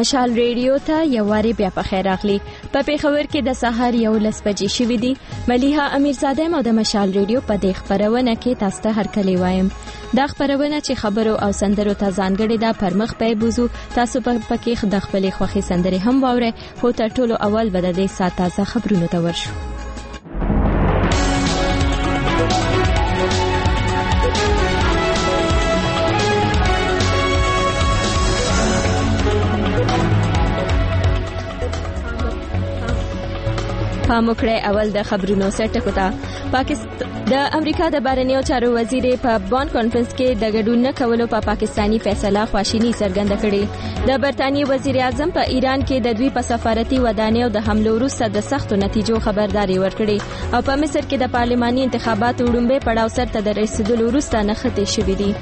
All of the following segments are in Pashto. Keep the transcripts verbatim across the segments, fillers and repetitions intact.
مشال ریډیو ته یو واری بیا په خیر راغلی. په پیښور کې د سهار یو لس بجې شوې دي. ملیحه امیرزاده مو د مشال ریډیو په دې خبرونه کې تاسو ته هرکلی وایم. دا خبرونه چې خبرو او سندرو ته ځانګړې ده پر مخ په بوزو تاسو په پکې د خپلې خوښي سندرې هم واورئ. خو تر ټولو اول به د دې ساعت تازه خبرونو ته ورشو. پاموکړه اول د خبرونو سرټکو ته. پاکستان د امریکا د بهرنیو چارو وزیر په بان کانفرنس کې د ګډون نه کولو په پا پاکستانی فیصله خواشینی څرګنده کړې. د برتانیې وزیر اعظم په ایران کې د دوی په سفارتي ودانیو د حملو وروسته د سختو نتیجو خبرداري ورکړې او په مصر کې د پارلماني انتخاباتو وړاندې پړاو سره د رسیدلو وروسته نښتې شوې دي.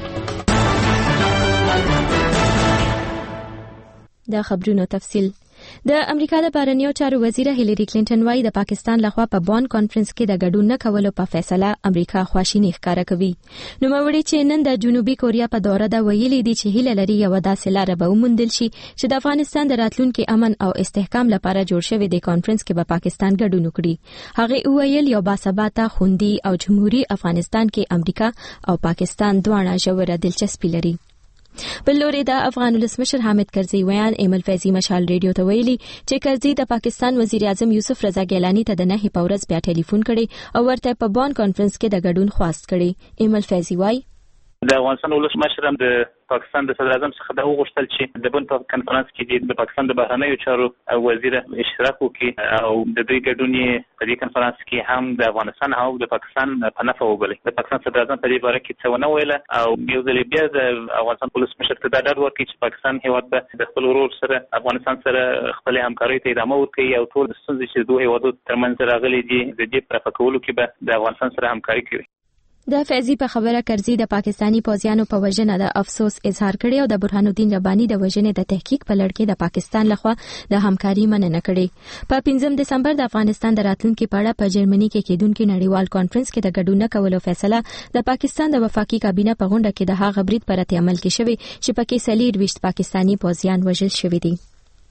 د خبرونو تفصیل. د امریکا د بهرنیو چارو وزیر هیلری کلینټن وايي د پاکستان لخوا په بان کانفرنس کې د ګډون نه کولو په فیصله امریکا خواشینی ښکاره کوي. نو موري چې نن د جنوبي کوریا په دوره دا ویلي دي چې هیله لري یو داسې لار به وموندل شي چې د افغانستان د راتلونکي امن او استحکام لپاره جوړ شوی د کانفرنس کې به پاکستان ګډون وکړي. هغه ویل یو باثباته خوندي او جمهوریت افغانستان کې امریکا او پاکستان دواړه ژوره دلچسپي لري. بل لوري د افغان ولسمشر حامد کرزي ویان ایمل فیضی مشال ریډیو ته ویلي چې کرزي د پاکستان وزیر اعظم یوسف رضا ګیلانی ته د نه پورز بیا ټلیفون کړي او ورته په بان کانفرنس کې د ګډون خواست کړي. ایمل فیضی وایي د افغانستان ولسمشر هم د پاکستان د صدر اعظم څخه دا وغوښتل چې د بن په کانفرنس کې د پاکستان د بهرنیو چارو وزیر اشتراک وکړي او د دوی ګډون په دې کانفرنس کې هم د افغانستان او د پاکستان په نفع وبولي. د پاکستان صدر اعظم په دې باره کې څه ونه ویل او یو ځل بیا د افغانستان ولسمشر ته دا ډاډ ورکړي چې پاکستان هیواد به د خپل ورور سره افغانستان سره خپل همکاري ته ادامه ورکړي او ټول ستونزې چې دوه هیوادو ترمنځ راغلي دي د دې په فکولو کې به د افغانستان سره همکاري کوي. د فیضی په خبره کرزي د پاکستانی پوځیانو په وژنه د افسوس اظهار کړی او د برهان الدین رباني د وژنې د تحقیق په لړ کې د پاکستان لخوا د همکاري مننه کړې. په پنځم دسمبر د افغانستان د راتلونکي په اړه په جرمني کې کېدونکي نړیوال کانفرنس کې د ګډون نه کولو فیصله د پاکستان د وفاقي کابینه په غونډه کې د هغه برید پر رد عمل کې شوی چې پکې څلور ویشت پاکستانی پوځیان وژل شوي دي.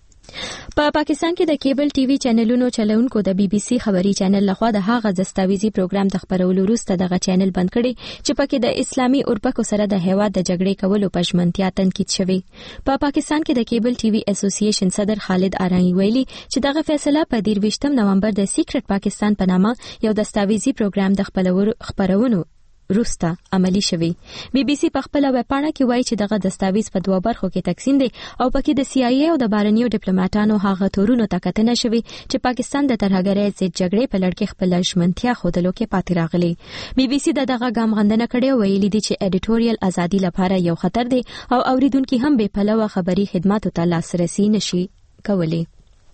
په پا پاکستان کې د کیبل ټي وي چینلونو چلونکو د بي بي سي خبري چینل لخوا د هغه دستاویزي پروګرام د خبرولو وروسته دغه چینل بند کړي چې پکې د اسلامي اورپکو سره د هیواد د جګړې کولو په ژمنتیا تنقید شوی. په پا پاکستان کې د کیبل ټي وي اسوسییشن صدر خالد آرایی ویلي چې دغه فیصله په دیرویشتم نومبر د سیکرټ پاکستان په نامه یو دستاویزي پروګرام د خبرونو روستا عملی شوی. بي بي سي په خپل ویبپاڼه کې وایي چې دغه دستاویز په دوه برخو کې تقسیم دي او پکې د سی آی ای او د بهرنیو ډیپلوماټانو هغه تورونو ته کتنه شوی چې پاکستان د ترهګرۍ ضد جګړې په لړ کې خپل ژمنتیا ښودلو کې پاتې راغلی. بي بي سي دغه ګام غندنه کړې او ویلي دي چې اډیټوریل ازادي لپاره یو خطر دی او اوریدونکو هم بې پلوه خبري خدماتو ته لاسرسي نشي کولی.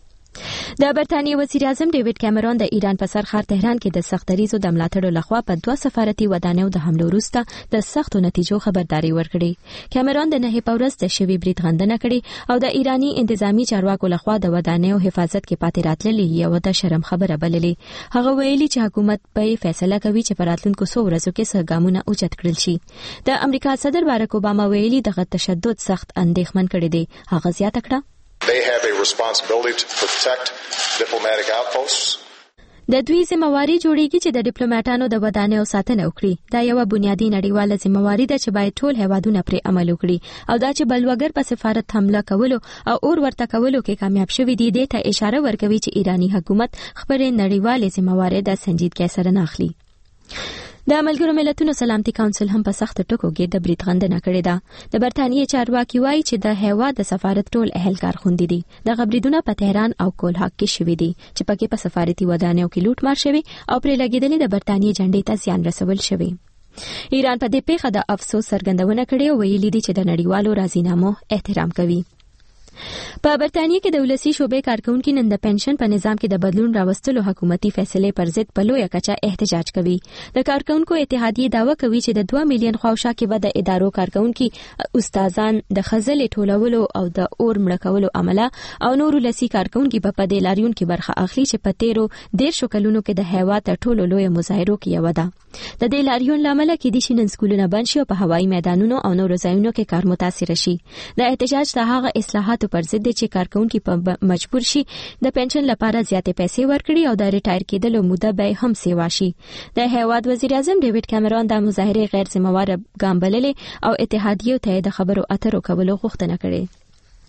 د برتانیې وزیر اعظم ډیوډ کیمرون د ایران په سر ښار تهران کې د سختریزو د ملاتړو لخوا په دوه سفارتي ودانیو د حملو وروسته د سختو نتیجو خبرداري ورکړې. کیمرون د نه پورز د شوی برید غندنه کړې او د ایرانی انتظامی چارواکو لخوا د ودانیو حفاظت کې پاتې راتللې یو د شرم خبره بللې. هغه ویلي چې حکومت به فیصله کوي چې په راتلونکو څو ورځو کې څه ګامونه اوچت کړل شي. د امریکا صدر باراک اوباما ویلي دغه تشدد سخت اندېښمن کړی دی. هغه زیاته کړه They have a responsibility to protect diplomatic outposts. د دوی ذمہواری جوړیږي چې د ډیپلوماټانو د ودانیو ساتنه وکړي. دا یو بنیادی نړیواله ذمہواری ده چې باید ټول هیوادونه پرې عمل وکړي او دا چې بلوګر په سفارت حمله کولو او اور ورته کولو کې کامیاب شوی دی د ته اشاره ورکوي چې ایرانی حکومت خبره نړیواله ذمہواری د سنجیدګۍ سره نه اخلي. د ملګرو ملتونو سلامتي کونسل هم په سخت ټکو کې د برید غندنه کړې ده. د برتانیې چارواکي وایي چې د هیواد د سفارت ټول اهلکار خوندي دي. د غبرګونونو په تهران او کولهاک کې شوي دي چې پکې په سفارتي ودانیو کې لوټ مار شوی او پرې لګیدلې د برتانیې جنډې ته زیان رسول شوی. ایران په دې پیښه د افسوس څرګندونه کړې او ویلي دي چې د نړیوالو راضینامو احترام کوي. په برتانیې کې د ولسی شوبې کارکونکو نن د پنشن په نظام کې د بدلون راوستلو حکومتي فیصله پر ضد په لویه کچه احتجاج کوي. د کارکونکو اتحادیه داوا کوي چې د دوه میلیون خواوشا کې به د ادارو کارکونکو استادان د خزلې ټولولو او د اور مړ کولو عمله او نور ولسی کارکونکو په پدې لاریون کې برخه اخلي چې په تیرو ډیر شکلونو کې د هیواد ټولو لوی مظاهرو کې یو ده. د دې لاریون لامل کې دي چې نن سکولونه بند شي او په هوایي میدانونو او نور ځایونو کې کار متاثر شي. د احتجاج د هغه اصلاحات قواعدو پر ضد دي چې کارکونکي په مجبور شي د پنشن لپاره زیاتې پیسې ورکړي او د ریټایر کېدلو موده به هم سیوا شي. د هیواد وزیر اعظم ډیوډ کیمرون د مظاهره غیر ذمہوار ګام بللې او اتحادیو ته د خبرو اترو کولو غوښتنه کړې.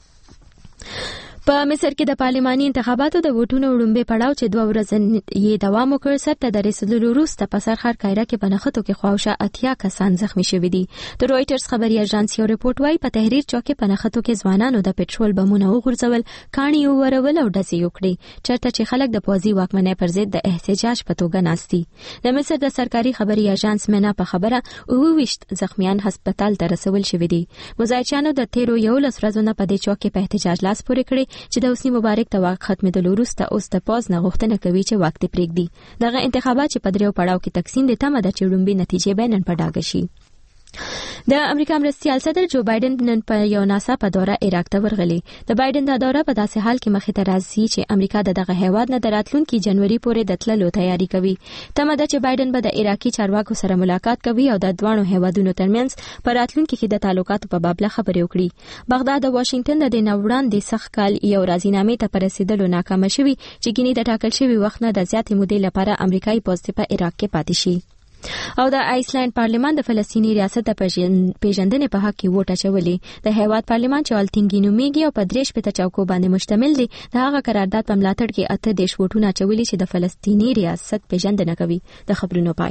په مصر کې د پارلماني انتخاباتو د ووټونو وړاندې پړاو چې دوه ورځې یې دوام وکړ سر ته د رسیدلو وروسته په سرخر قاهره کې په نښتو کې خواوشا اتیا کسان زخمی شوي دي. د رويټرز خبري اژانس یو رپورټ وايي په تحریر چوک کې په نښتو کې ځوانانو د پېټرول بمونه وغورځول، کاڼي ورول او ډزې وکړي چېرته چې خلک د پوځي واکمنۍ پر ضد د احتجاج په توګه ناستي. د مصر د سرکاري خبري اژانس منا په خبره اوه ویشت زخمیان هسپتال ته رسول شوي دي. مظاهرچیانو د تیرو یولس ورځو نه په دې چوک کې په احتجاج لاس پورې کړی چې د حسنی مبارک د واک ختمېدلو وروسته اوس د پاز نه غوښتنه کوي چې واک ته پرېږدي. دغه انتخابات چې په دریو پړاو کې تقسیم دي تمه ده چې وړاندې نتیجې به نن په ډاګه شي. د امریکا مرستیال صدر جو بایدن نن په یو ناڅاپه دوره عراق ته ورغلی. د بایدن د دوره په داسې حال کې مخې ته راځي چې امریکا د دغه هیواد نه د راتلونکي جنوري پورې د تللو تیاری کوي. تمه ده چې بایدن به د عراقي چارواکو سره ملاقات کوي او د دوه هیوادونو ترمنځ په راتلونکي کې د تعلقاتو په باب خبرې وکړي. بغداد او واشنگټن د دې وړاندې سخت کال یو راضینامې ته پر رسیدلو ناکام شوي چې ګینه د ټاکل شوی وخت نه د زیاتې مودې لپاره امریکایي پوځ په عراق کې پاتې شي. او د آیسلند پارلمان د فلسطینی ریاست د پیژندنې په حق کې ووټ اچولی. د هیواد پارلمان چې التینګي نومیږي او په درې شپېته چوکو باندې مشتمل دی د هغه قرارداد په ملاتړ کې اته دیش ووټونه اچولي چې د فلسطینی ریاست پیژندنه کوي. د خبرونو پای.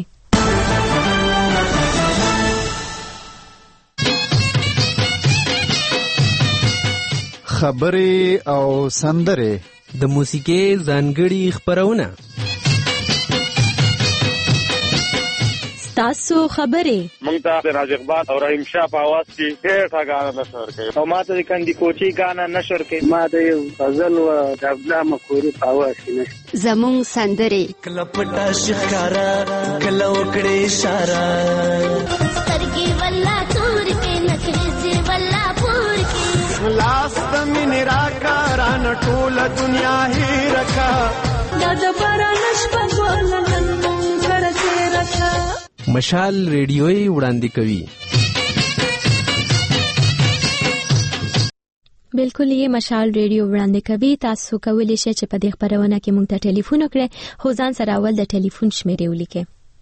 خبرې او سندرې د موسیقي ځانګړي خبرونه تاسو خبرې مونږ ته د راج اقبال او رحیم شاه په आवाज کې ډېر غاڼه نشور کوي او ماته د کندي کوچي غاڼه نشور کوي. ما د یو غزل او د عبدالله مخوري په आवाज کې زمون سندرې کله پټا شکارا کله وکړې اشاره سترګې ولا تور کې نکرې ولا پور کې لاس د مين راکاران ټول دنیا هي رکھا د باران شپه ولنن کرته رکھا. مشال ریډیوي وړاندې کوي. بالکل یې مشال ریډیو وړاندې کوي. تاسو کولی شئ چې په دې خبرونه کې مونږ ته ټلیفون وکړئ. خو ځان سره اول د ټلیفون شمیرې ولیکئ.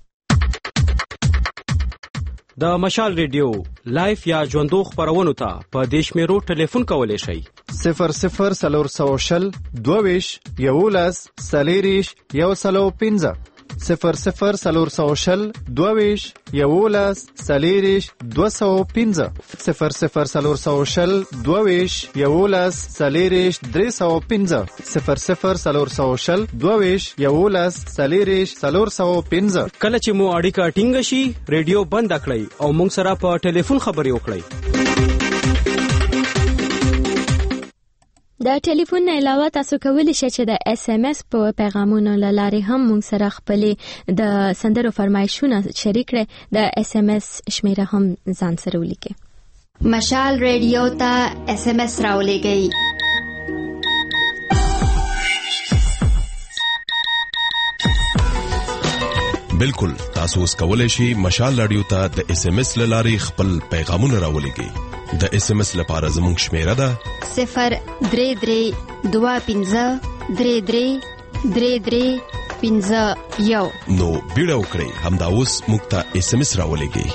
د مشال ریډیو لایف یا ژوندو خبرونو ته په دې شمیرو ټلیفون کولی شئ. صفر صفر سلور سو شل دوویش یولس سلیریش یو سلو پنځه صفر صفر سلور سو شل دوویش یولس سلیریش دو سو پنځه صفر صفر سلور سو شل دوویش یولس سلیریش درې سو پنځه صفر صفر سلور سو شل دوویش یولس سلیریش سلور سو پنځه. کله چې مو اړیکه ټینګه شي ریډیو بند کړئ او موږ سره په ټلیفون خبرې وکړئ. د ټلیفون نه علاوه تاسو کولی شئ چې د اس ام اس په پیغامونو لاره هم موږ سره خپل د سندرو فرمایشونه شریک کړئ. د اس ام اس شمیره هم ځان سره ولیکئ. مشال ریډیو ته اس ام اس راولېږئ. بالکل تاسو اوس کولای شئ مشال رادیو ته د اس ام اس لاري خپل پیغامونه راولېږئ. د اس ام اس لپاره زموږ شمیره ده صفر درې درې دوه پنځه درې درې درې درې پنځه یو. نو بیړه وکړئ همدا اوس موږ ته اس ام اس راولېږئ.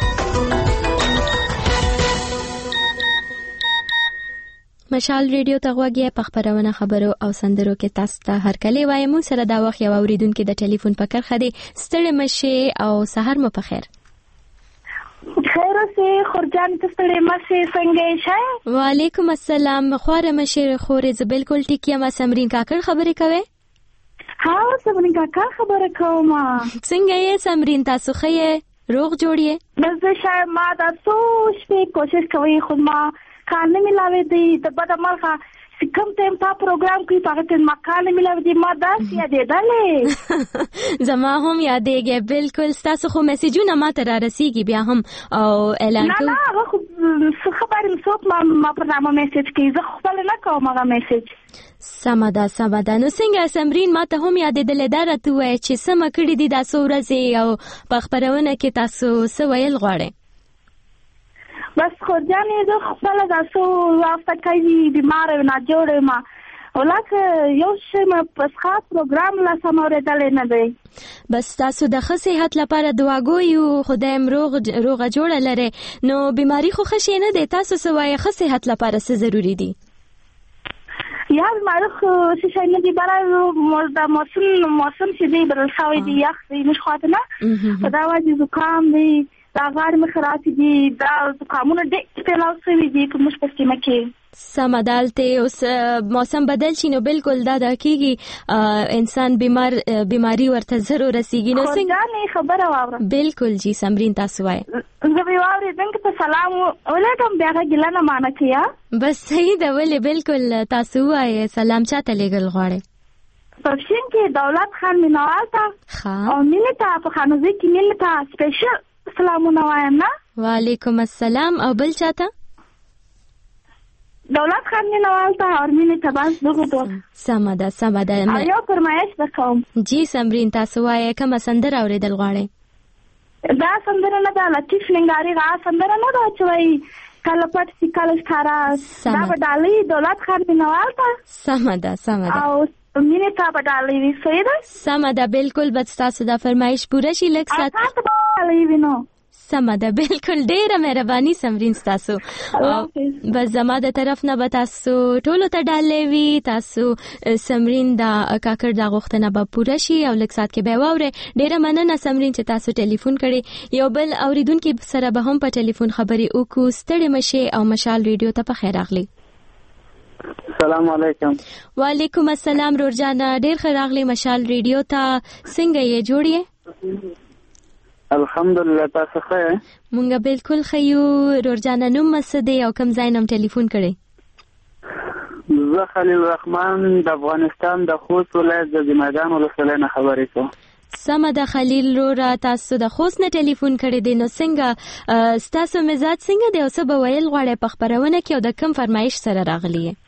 مشال ریډیو ته غوږی په خبرونه خبرو او سندرو کې تاسو ته هر کله وایي. موږ سره دا وخت یو اوریدونکو د ټلیفون په کرخه دی. ستړي مشه او سحر مو په خیر. خیر اوسې خورجان ته ستړي مشه څنګه شې؟ وعلیکم السلام. خواره مشه خورې ز بالکل ټیک یم. سمرین کاکړ خبرې کوي؟ ها سمرین کاکړ خبره کوم. څنګه یې سمرین؟ تاسو ښه روغ جوړیه؟ بس شاید ما تاسو شپې کوشش کوي خو ما کار نه ملاوي دی. د بد مرغه کوم ټیم تا پروګرام کوي هغه ټیم ما کار نه ملاوي دی. ما داس یادېدلې زما هم یادېږي. بالکل تاسو خو میسجونه ما ته را رسیږي بیا هم او اعلان کوي. نه نه خو خبرې څوک ما ما پر نامه میسج کوي. زه خپل نه کوم هغه میسج. سمه ده سمه ده. نو څنګه سمرین ما ته هم یادېدلې دا راته ووایه چې سمه کړې دي دا څو ورځې او په خپرونه کې تاسو څه ویل غواړئ؟ بس خورجانې زه خپله دا څو هفته کوي بیماره یم ناجوړه یم ولکه یو شی مې پسخا پروګرام لا سم اورېدلی نه دی. بس تاسو د ښه صحت لپاره دعاګو یو خدای م روغ روغه جوړه لري نو بیماری خو ښه شی نه دی. تاسو څه وایي ښه صحت لپاره څه ضروري دي؟ یا بیماری خو څه شی نه دی برای د موسم موسم چې دی بدل شوی دی یخ دی موږ خواته نه په دا وجه زکام دی دا غاړې مې خراب دي دا زکامونه ډېر پیلاو شوي دي په موږ په سیمه کې. سمه دالته اوس موسم بدل شي نو بالکل دا د کېږي انسان بیمار بیماری ورته زر ورسیږي نو څنګه خبره واوره. بالکل جی سمرین تاسو وایي زه به واورېدم که ته سلام ولېږم بیا هغه ګیله نه مانه کړه. بس صحیح ده ولې بالکل تاسو وایي سلام چاته لېږل غواړئ؟ په پښین کې دولت خان مینوال ته او مینې ته په خانوزۍ کې مینې ته سپیشل سلامونه وایم نه. وعلیکم السلام. او بل چاته؟ دولت خان مینوال ته او مینې ته بس دغه دوه. سمه ده سمه ده. او یو فرمایش وکوم. جی سمرین تاسو وایي کومه سندره اورېدل غواړئ؟ دا سندره نه ده لطیف ننګاري غا سندره نه ده چې وایي کله پټ سي کله ښکاره دا به ډالۍ دولت خان مینوال ته. سمه ده سمه ده. او مینې ته به ډالۍ وي صحیح ده؟ سمه ده بالکل به ستاسو دا فرمایش پوره شي لږ ساعت تاسو به ډالۍ وي نو. سمه ده بالکل ډیره مهرباني سمرین ستاسو. بس زما د طرف نه به تاسو ټولو ته ډالۍ وي. تاسو سمرین دا کاکړ دا غوښتنه به پوره شي او لږ ساعت کې به واورئ. ډیره مننه سمرین چې تاسو ټلیفون کړی. یو بل اوریدونکي سره به هم په ټلیفون خبرې وکړو. ستړي مشئ او مشال ریډیو ته په خیر راغلی. السلام علیکم. وعلیکم السلام رورجانا ډیر ښه راغلی مشال ریډیو ته. څنګه یې جوړ یې؟ الحمدلله تاسو ښه یې؟ مونږ بالکل ښه یو. رورجانا نوم څه دی او کوم ځای نه ټلیفون کړی؟ زه خلیل الرحمن د افغانستان د خوست ولایت د میدان ولسوالۍ نه خبرې کوم. سمه ده خلیل وروره تاسو د خوست نه ټلیفون کړی دی نو څنګه ستاسو مزاج څنګه دی او څه به ویل غواړئ په خپرونه کې او د کوم فرمایش سره راغلی یې؟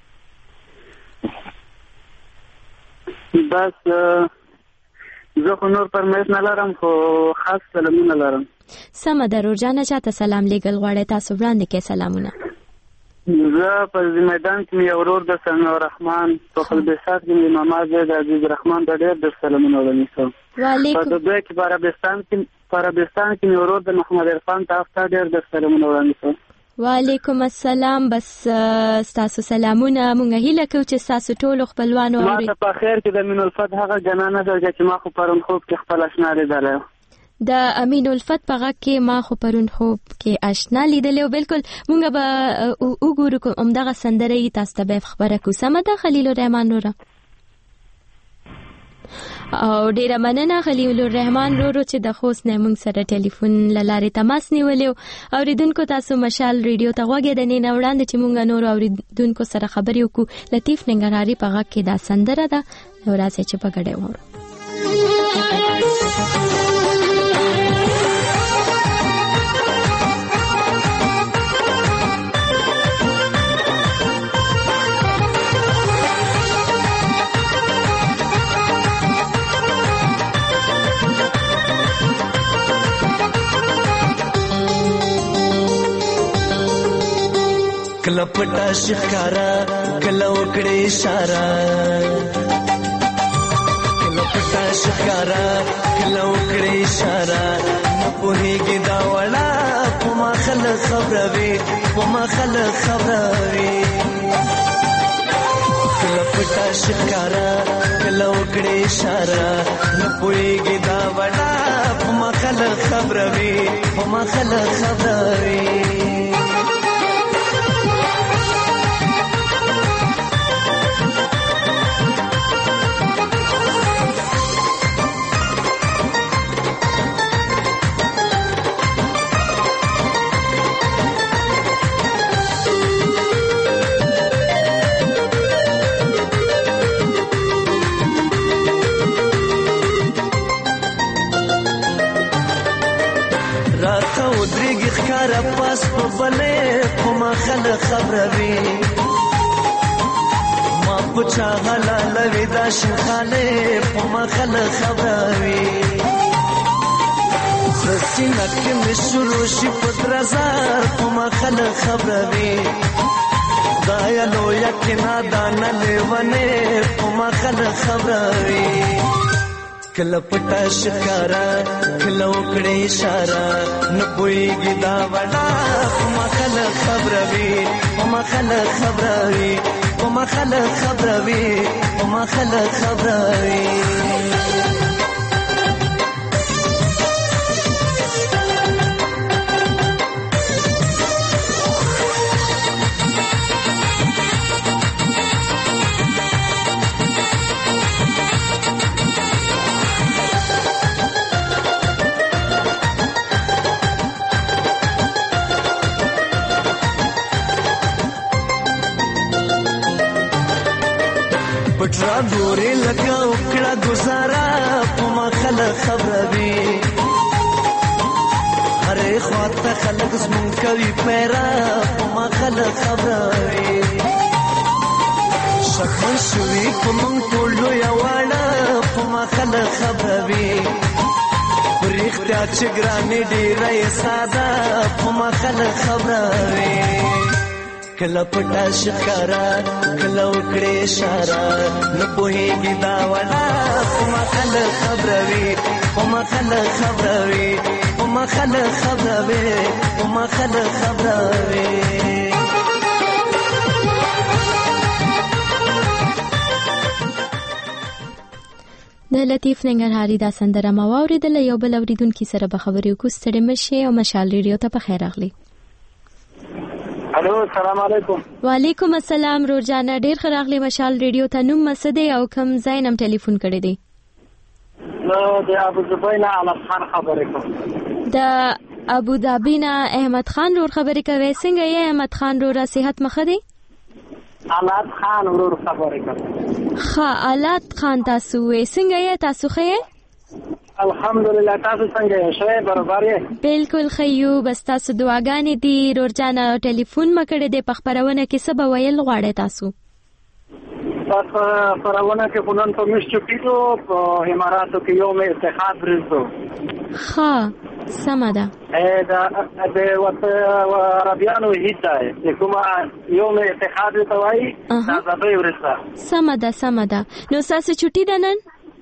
بس زه خو نور فرمایش نه لرم خو خاص سلامونه لرم. سمه ده رورجانه چاته سلام لیږل غواړئ تاسو وړاندې کې سلامونه؟ زه په میدان کې مې ورور د سمیع الرحمن په خلبستان کې مې ماما زه د عزیز الرحمن د ډېر د سلامونه وړاندې کوم. وعلیکم. په دوی کې په عربستان کې په عربستان کې مې ورور د محمد عرفان ته افتا ډېر د سلامونه وړاندې کوم. وعلیکم السلام. بس ستاسو سلامونه مونږ هیله کوو چې ستاسو ټولو خپلوانو اوري. ما ته په خیر کې د امین الفت هغه جنانه ده چې ما خو پرون خوب کې خپل اشنا لیدلی د امین الفت په غږ کې ما خو پرون خوب کې اشنا لیدلی او بالکل مونږ به وګورو کوم همدغه سندره یې تاسو ته به خبره کوو. سمه ده خلیل الرحمن وروره؟ او ډیره مننه خلیل الرحمن ورو چې د خوست نه موږ سره ټلیفون لاره تماس نیولیو. اوریدونکو تاسو مشال ریډیو ته غوږیدنې نه وړاندې چې موږ نور اوریدونکو سره خبرې وکړو. لطیف ننګرهاري په غږ کې دا سندره ده نو راځي چې په ګډه وورو. کله پټه شکارا کله وکړې اشاره کله پټه شکارا کله وکړې اشاره نه پوهېږي دا وړه په ما خلک خبروي په ما خلک خبروي کله پټه شکارا کله وکړې اشاره نه پوهېږي دا وړه په ما خلک خبروي په ما خلک خبروي پاس په بلې په ما خلک خبروي ما په چا حلالوي دا شنخالې په ما خلک خبروي سینه کې مې شروع شي په درزار په ما خلک خبروي دا یا لویه کې نادانه لیونې په ما خلک خبروي کله پټه ښکاره کله وکړې اشاره نه پوهېږي دا وړه په ما خلک خبروي په ما خلک خبروي په ما خلک خبروي په ما خلک خبروي پټرا ګورې لکه وکړه ګزاره په ما خلک خبروي هرې خواته خلک زمونږ کوي پیره په ما خلک خبروي شکمن شوي په موږ ټول لویه واړه په ما خلک خبروي په رښتیا چې ګرانې ډېره یې ساده په ما خلک خبروي کله پټه ښکاره کله وکړې اشاره نه پوهېږي دا وړه په ما خلک خبروي په ما خلک خبروي په ما خلک خبروي په ما خلک خبروي د لطیف ننګرهاري دا سندره ما واورېدله. یو بل اورېدونکي سره به خبرې وکړو. ستړي مه شئ او مشال ریډیو ته په خیر راغلئ. الو السلام علیکم. وعلیکم السلام رورجانه ډیر ښه راغلی مشال ریډیو ته. نوم څه دی او کوم ځای نه ټلیفون کړی دی؟ نو د ابوظبي نه احمد خان خبرې کوم. د ابوظبي نه احمد خان رور خبرې کوي. څنګه یې احمد خان رور؟ صحت مخه دی؟ علات خان رور خبرې کوي. ښه علات خان تاسو وې څنګه یې؟ تاسو ښه یې؟ الحمدلله. تاسو څنګه یې؟ ښه برابر یې؟ بالکل ښه یو. بس تاسو دعاګانې دي. رورجانه ټلیفون مې کړی دی. په خپرونه کې څه به ویل غواړئ تاسو؟ بس خپرونه کې خو نن په موږ چوټي دو په اماراتو کې یوم اتحاد ورځ دو. ښه سمه ده. د عربیانو هیڅ دی چې کومه یوم اتحاد ته وایي دا زبې ورځه. سمه ده سمه ده. نو ستاسو چوټي ده نن؟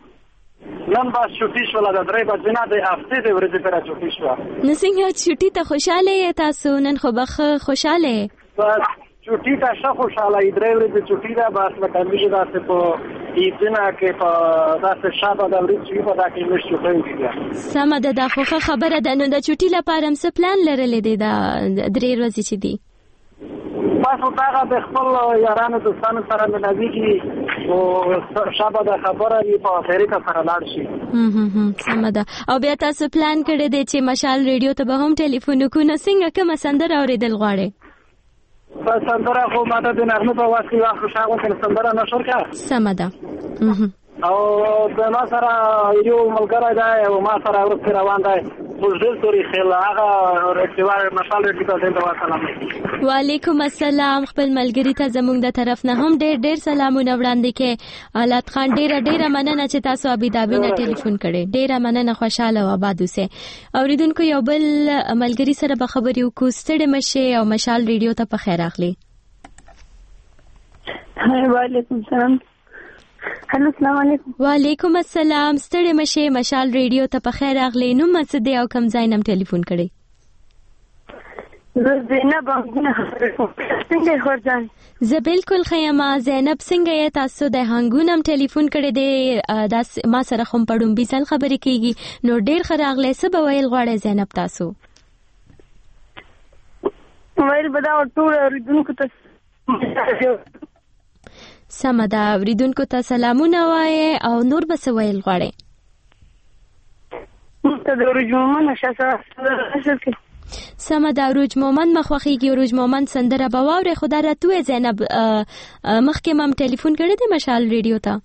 نن با چوټي شوله د درې بجې نه د هفتې د ورځې پره چوټي شوه. نو څنګه چوټي ته خوشحاله یې تاسو؟ نن خو به ښه خوشحاله یې؟ بس چوټي ته ښه خوشحاله یې. درې ورځې چوټي ده. بس لکه موږ داسې په عیدونه کې په داسې شابه د ورځ چې په دا کې موږ چوټۍ وکړو. سمه ده. دا خو ښه خبره ده. نو د چوټي لپاره هم څه پلان لرلی دی دا درې ورځې چې دي؟ بس دغه د خپل یارانو دوستانو سره ملاویږي او شابه د خبره یې په طریقه سره لاړ شي. سمه ده. او بیا تاسو پلان کړی دی چې مشال ریډیو ته به هم ټلیفون وکړو. نو څنګه کومه سندره اورېدل غواړئ؟ بس سندره خو ماته د نغمه په واسطه یو خوشاله کنه سندره نشور کا. سمه ده. او د ما سره یو ملګری دی او ما سره ورته روان دی. بوزدل توري خل هغه ارتباط مشال ریډیو ته د وسلام. وعلیکم السلام. خپل ملګری ته زموږ د طرف نه هم ډېر ډېر سلامونه وړاندې کې. علات خان ډېره ډېره مننه چې تاسو ابوظبي نه ټلیفون کړی. ډېره مننه. خوشاله او آباد اوسئ. اوریدونکو یو بل ملګری سره به خبرې وکړو. ستړي مه شئ او مشال ریډیو ته په خیر راغلئ. وعلیکم السلام. هلو السلام علیکم. وعلیکم السلام. ستړي مه شئ. مشال ریډیو ته په خیر راغلئ. نوم څه دی او کوم ځای نه ټلیفون کړی؟ زه زینب هنګونه خبرې کوم. څنګه یې خورجان؟ زه بالکل ښه یم. زینب څنګه یې؟ تاسو د هنګونه هم ټلیفون کړی دی. دا ما سره خو په ډومبي ځل خبرې کېږي. نو ډېر ښه راغلی. څه به ویل غواړئ زینب تاسو؟ ویل به دا ټول اورېدونکو ته سمه ده. اورېدونکو ته سلامونه وایې او نور به څه ویل غواړئ؟ ته د عروج مومند شاسه سمه ده. عروج مومند مه خوښېږي. عروج مومند سندره به واورئ. خو دا راته ووایه زینب مخکې ما هم ټلیفون کړی دی مشال ریډیو ته؟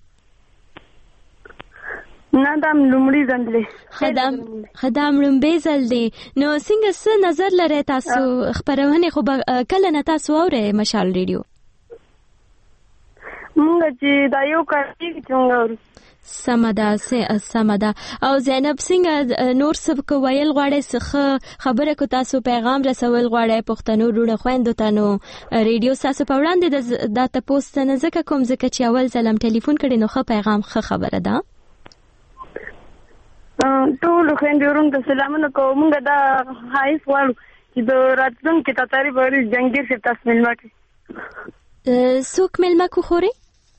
نه دا لومړی ځل دی. ښه دا لومړی ځل دی. نو څنګه څه نظر لرئ تاسو؟ خپرونې خو به کله نه تاسو واورئ مشال ریډیو؟ مونږ چې دا یو کار کېږي چې مونږ اورو. سمدا سه سمدا او زینب څنګه نور څه کو ویل غواړي څه خبره کو تاسو پیغام رسول غواړي پښتنو ډوډه خويندو ته نو ریډیو تاسو په وړاندې د تاسو نه ځکه کوم ځکه چې اول ځلم ټلیفون کړي نو خو پیغام خه خبره ده ټول خويندو ورونو ته سلامونه کوم موږ دا هايس وړو چې د راتلونکي تاتاری بری جنگیر څخه تاسو ملما کی څوک ملما کو خوري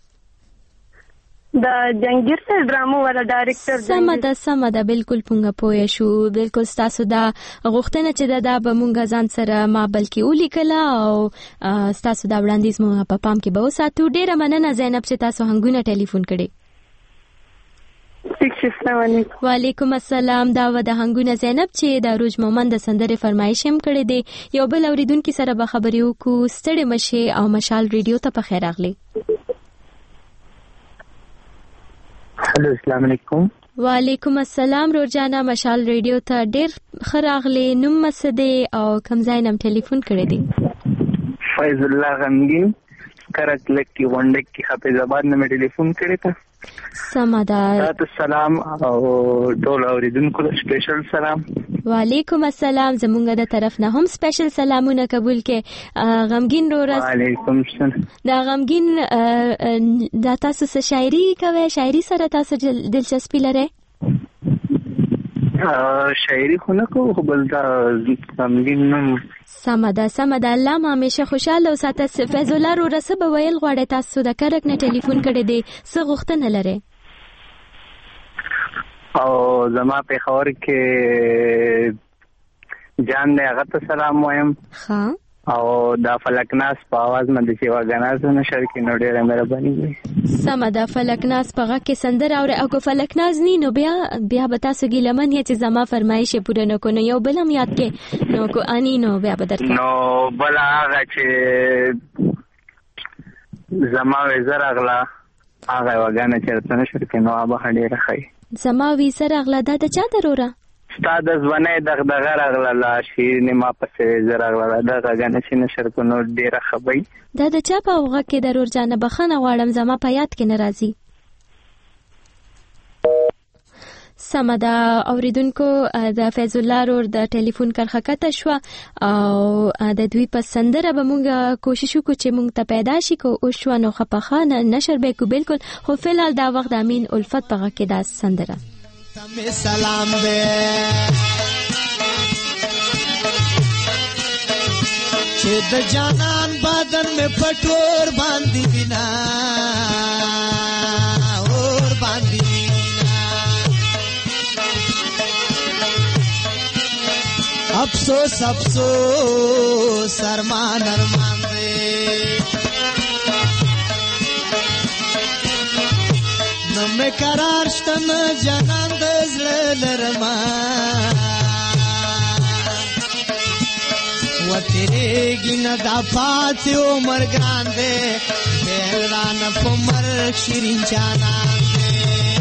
دا جنگیر سره ډرامو والا ډایرکټر سمدا سمدا بالکل پونګه پوهه شو بالکل تاسو دا غوښتنه چې دا به مونږ ځان سره ما بلکې ولیکلا او تاسو دا وړاندیز مو په پام کې به وساتو. ډیره مننه زینب چې تاسو هنګونه ټلیفون کړي. وعلیکم السلام. دا و د هنګونه زینب چې د روز مومن د سندره فرمایش هم کړي دي. یو بل اوریدونکو سره به خبرې وکړو. ستړي مشه او مشال ریډیو ته په خیر راغلی. هلو السلام علیکم. وعلیکم السلام. روزانا مشال ریډیو ته ډیر خراغلی. نوم مسدې او کوم ځای نم ټلیفون کړی دی؟ فیض الله غمگین کرک لکی وندک کی حافظ آباد نه ټلیفون کړی تا. سمدا. تاسو سلام او ټول اوریدونکو ته سپیشل سلام. وعلیکم السلام. زمونږ د طرف نه هم سپیشل سلامونه قبول کې. غمگین رو رس. وعلیکم السلام. دا غمگین دا تاسو څه شاعري کوي؟ شاعري سره تاسو دلچسپي لرئ؟ شاعري خو نه کوم خو بل دا غمگین نوم. سمدا سمدا. الله ما همیشه خوشاله او ساته. فیض الله رو رس به ویل غواړي تاسو د کرک نه ټلیفون کړی دی. څه غوښتنه لرئ؟ او زما په خبر کې جان دې هغه ته سلام وایم. ها او دا فلکناس په आवाज باندې چې واګناز نه شر کې نو ډېره مهرباني وي. سمدا. فلکناس په غږ کې سندر او او فلکناز ني نو بیا بیا به تاسو ګیلمن یې چې زما فرمایش پوره نه کو. نو یو بل هم یاد کې نو کو اني نو بیا به درته نو بل هغه چې زما وزر اغلا هغه واګنه چرته نه شر کې نو هغه ډېره ښه. زما وی سره اغلا دا د چا دروره؟ استاد زونه دغدغه راغله لا شي نه ما پسې زرا راغله دا غنه چې نشر کو نو ډیره خبي. دا د چا په وغه کې ضرور جانه بخنه غواړم زما په یاد کې ناراضي. سمدا. اوریدونکو د فیض الله رور د ټلیفون کرخه کته شو او د دوی په سندره به مونږ کوشش وکړو چې مونږ ته پیدا شي کو او شو نو خپخانه نشر به کو بالکل خو فلال دا وخت امین الفت په کې دا سندره. تمه سلام دے چې د جانان بدن میں پټور باندې بنا اور باندې افسوس افسوس ارمان ارمان دے نمه قرار شتن جانان د زړه لرما وترېږي نه دا پاتې عمر ګران دی بیلران په مرګ شیرین جانان دی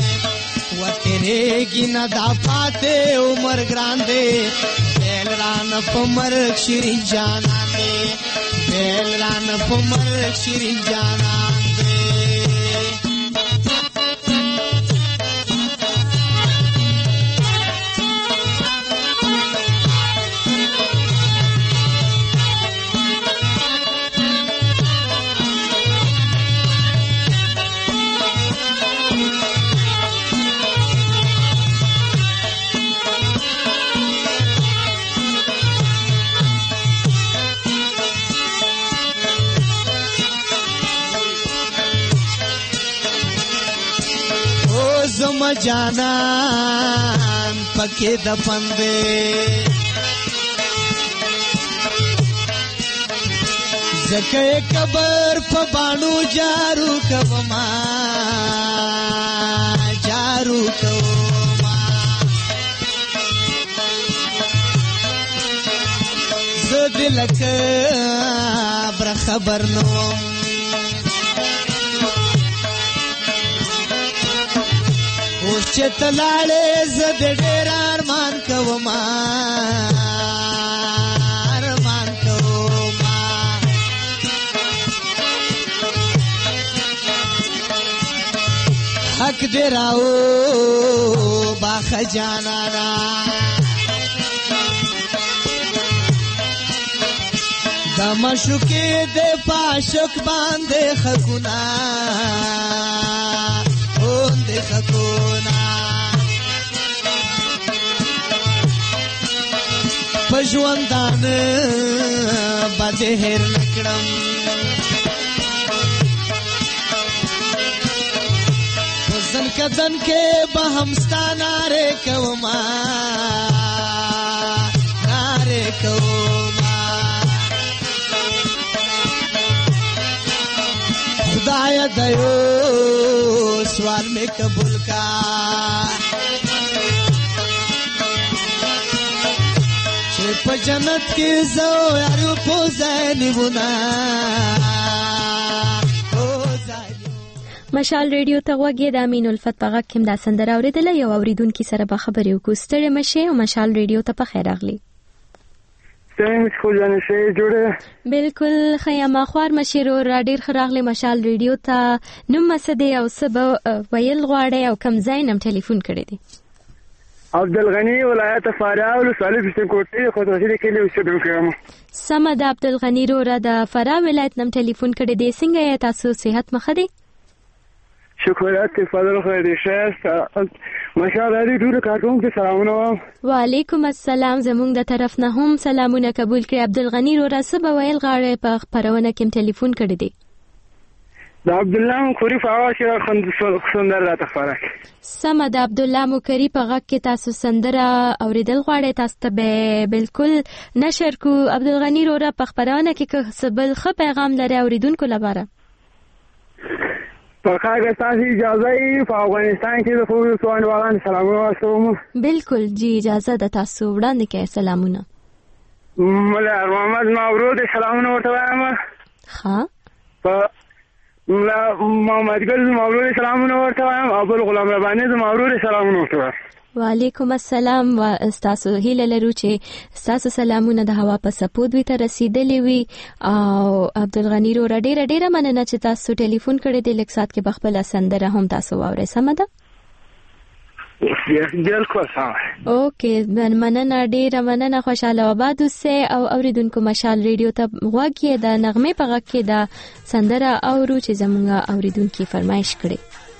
وترېږي نه دا پاتې عمر ګران دی بیلران په مرګ شیرین جانان دی بیلران په مرګ شیرین جانان دی. زما جانان پکې دفن دے زکه قبر په باندې جارو کوما جارو کوما زد لک بر خبر نوم چې تلاړې زد ډېر ارمان کوما ارمان کوما حق ملک دې راو باخ جانانا د مشوکې د پاشک باندې خکونا اون دې خکونا پژوندان باندې هر نکړم وزن کدن کې به همستا ناره کوما ناره کوما خدای دیو سوال می قبول کا چې په جنت کې زو یارو پوزانی ونا مشال ریډیو ته وګورئ د امین الفت په غږ کې دا سندره اوریدله یو اوریدونکو سره به خبرې وکړو ستړي مشه او مشال ریډیو ته په خیر راغلی څنګه خو ځان شي جوړه بالکل خیامه خوار مشیرو را ډیر خراغلی مشال ریډیو ته نوم مسده او سبا ویل غواړي او کم زاینم ټلیفون کړی دی عبدالغنی ولایت فراه او صالح حسین کوټی خو ته دې کې له وسو کوم سمد عبدالغنی رو را د فراه ولایت نم ټلیفون کړی دی څنګه یې تاسو صحت مخه دی شکرات فضل خیر شاست ماشاءالله دې ټول کارکون کې سلامونه وعلیکم السلام زمونږ د طرف نه هم سلامونه قبول کړئ عبدالغنی رو را سبا ویل غواړي په خبرونه کې ټلیفون کړی دی د عبد الله مکری فواش سندره راته فرق سمد عبد الله مکری په غږ کې تاسو سندره اوریدل غواړئ تاسو ته بالکل نشر کو عبدالغنی رو را په خبرونه کې سبل خ پیغام لري اوریدونکو لپاره په کاغه تاسو اجازه یې په افغانستان کې د فوټبال سوالوالان سلامونه واستوم بالکل جی اجازه د تاسو وړاندې کې سلامونه مولا محمد مورود سلامونه ورته وایم ها په مولا محمد ګل مورود سلامونه ورته وایم ابو غلام رباني مورود سلامونه ورته وایم وعلیکم السلام و استاسو هیله لرو چې استاسو سلامونه د هوا په سپود وي ته رسیدلی وي او عبدالغنی رو ډیره ډیره مننه چې تاسو ټلیفون کړی دی لکه سات کې بخپل سندره هم تاسو واورئ سمه ده بالکل سم اوکې مننه ډیره مننه خوشاله آباد اوسئ او اوریدونکو مشال ریډیو ته غوږ یې د نغمې په غږ کې د سندره اورو چې زموږ اوریدونکو فرمایش کړي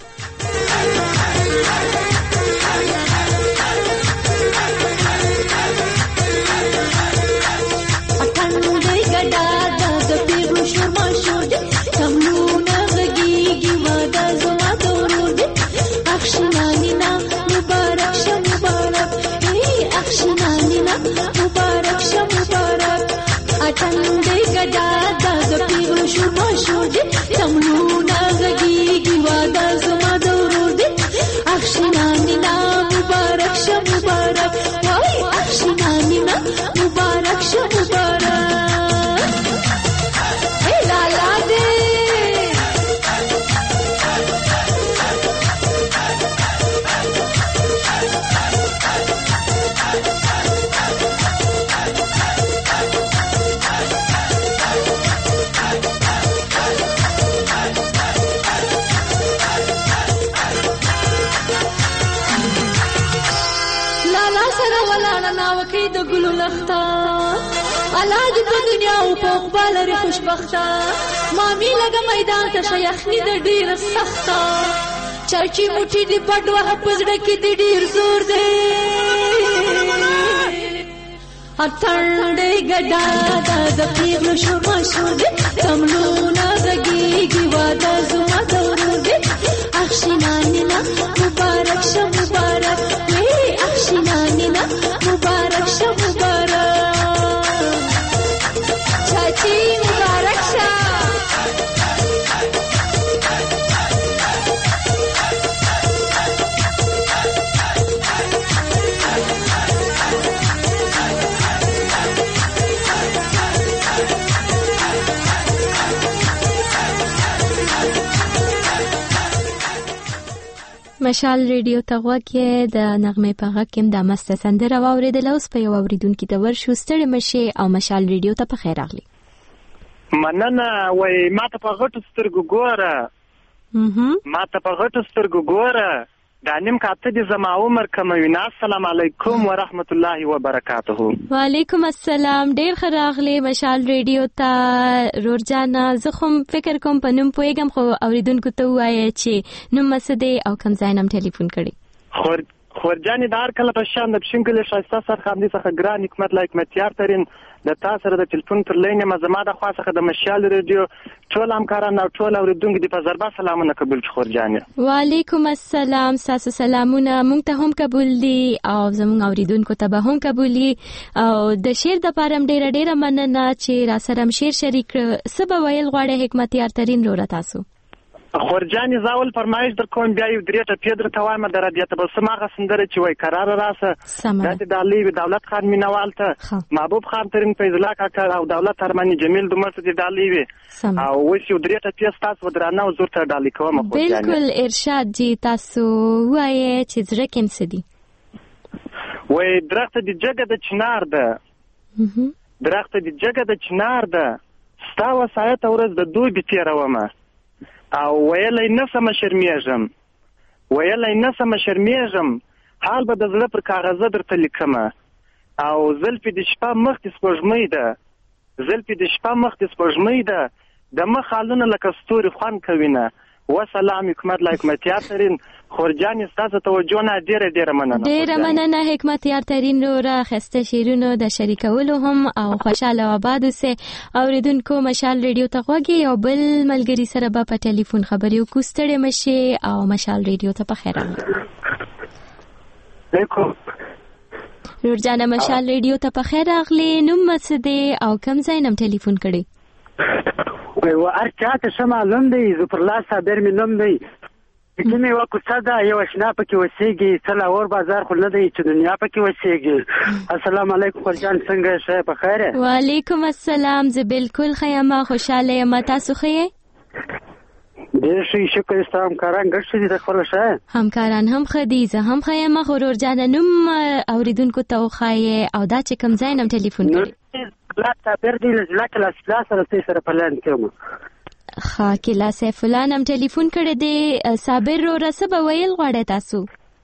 خوشبخته مامي لګه میدان ته شیخنی د ډیر سخته چرچی موټی دی پټوه پزړه کې دی ډیر زور دی اتړې ګډا د پیغلو شور مشور دی تملونه غږیږي واده زما دور دی اخشینانی نا مبارک شه مبارک وی اخشینانی نا مبارک شه مبارک چاچی مبارک شه مشال ریډیو ته غوږی د نغمې په غږ کې د مسته سندره واوریدل اوس په یو اوریدونکو ته ورشو ستړي مشه او مشال ریډیو ته په خیر راغلی مننه وای ما ته په غټو سترګو ګوره ما ته په غټو سترګو ګوره دا نیم کاته دي زما عمر کموي نه. السلام علیکم ورحمت الله وبرکاته. وعلیکم السلام. ډیر ښه راغلی مشال ریډیو ته رورجانا. زه خو فکر کوم په نوم پوهېږم خو اوریدونکو ته ووایه چې نوم څه دی او کوم ځای نه ټلیفون کړی. خور خورجانې د هر کله په شان د پښین کلي ښایسته سرخاندي څخه ګران حکمت لا حکمتیار ترین د تا سره د ټلیفون پر لین یم. زما د خوا څخه د مشال ریډیو ټول همکاران او ټول اوریدونکو دي په ضربه سلامونه قبول کړي خورجانې. وعلیکم السلام. تاسو سلامونه مونږ ته هم قبول دي او زموږ اوریدونکو ته به هم قبول دي. او د شعر د پاره ډیره ډیره مننه چې را سره شعر شریک څه به ویل غواړي حکمتیار ترین رو تاسو. خورجانې زاول فرمایش در کوم بیا یو درې ټپې درته وایم د رادیو ته بس ماغه سندره چې وای قرار راسه دا د علي دولت خان مینوال ته محبوب خان ترین فیض الله کاکا او دولت ارمانی جمیل دومره ته د علي وي او وس یو درې ټپې تاسو ودرانه او زور ته ډالې کوم. بالکل ارشاد جی تاسو وایي چې زړه کې څه دي. وای درخت د جګه د چنار ده درخت د جګه د چنار ده ستا وسایت ورځ د دوی به تیرومه او ویلی نه سمه شرمیږم ویلی نه سمه شرمیږم حال به د زړه پر کاغذه درته لیکمه او زلفې د شپه مخ د سپوږمۍ ده زلفې د شپه مخ د سپوږمۍ ده د مخ حالونه لکه ستوري خوند کوینه. وسلام حکمت لا حکمتیار ترین. خورجانې ستاسو توجه نه ډیره ډیره مننه. ډیره مننه حکمتیار ترین رو را خسته شیرونو د شریکولو هم او خوشاله آباد اوسه. اوریدونکو مشال ریډیو ته غوږی او بل ملګری سره به په ټلیفون خبرې وکړو. ستړي مشي او مشال ریډیو ته په خیر راغلی. رورجانا مشال ریډیو ته په خیر راغلی. نوم څه دی او کوم ځای نه ټلیفون کړی؟ و ارچاته شمالم دی زفر الله صابر می نوم دی. کومه وکړه صدا یو شنا پکې وسیږي څلا اور بازار خو نه دی چې دنیا پکې وسیږي. السلام علیکم خورجان څنګه شه په خیره؟ وعلیکم السلام. زه بالکل خیمه خوشاله یم. تاسو ښه؟ ډېر ښه شکر ستاسو همکاران ګډ شدي د خپل شه همکاران هم ښه زه هم خیمه خورور جان نوم اوریدونکو ته وخایې او دا چې کوم ځای نم ټلیفون کړی لا صابر دی لکه لاس لاس سره سره پلان کوم. ها کلا سیف الله نم ټلیفون کړی دی. صابر رو رسبه ویل غواړی تاسو؟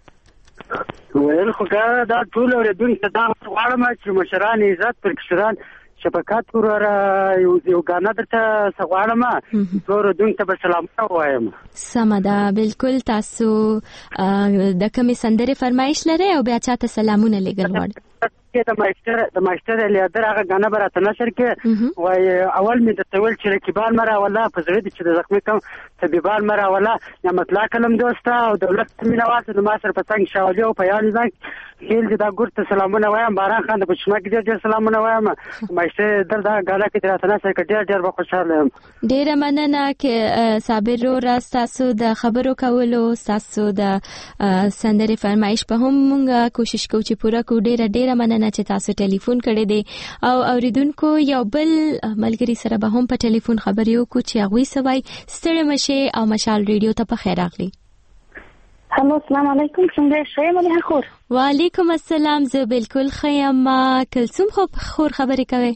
ویل خو دا ټول اوریدونکو ته دا غواړم چې مشران عزت پر کشران شفقت وراره یو غانا درته سغواړم ټول اوریدونکو ته به سلام وایم. سمه ده بالکل. تاسو د کومې سندرې فرمایش لرئ او بیا چاته سلامونه لیږل غواړئ؟ د ماستر د ماستر لیدر هغه غانا براته نشر کې وای اول می د تول چې رکیبان مرا ولا په زړه دي چې د زخمی کوم طبيبان مرا ولا یا مطلق کلم دوستا او دولت مینواسه د ماستر په څنګه شاولي او په یان ځای خیل دا ګورته سلامونه وایم. باران خان د پښما کې ډېر سلامونه وایم. ماستر در دا غانا کې راته نشر کې ډېر ډېر خوشاله یم. ډېر مننه کې صابر رو راستاسو د خبرو کولو تاسو د سندرې فرمایش په هم مونږه کوشش کوو چې پوره کو. ډېر ډېر مننه چې تاسو ټلیفون کړی دی او اوریدونکو یو بل ملګری سره به هم په ټلیفون خبرې وکړو چې هغوی سوای. ستړي مشي او مشال ریډیو ته په خیر راغلی. هلو السلام علیکم څنګه شئ ملي خور؟ وعلیکم السلام. زه بالکل ښه یم. کلثوم خو خور خبرې کوي؟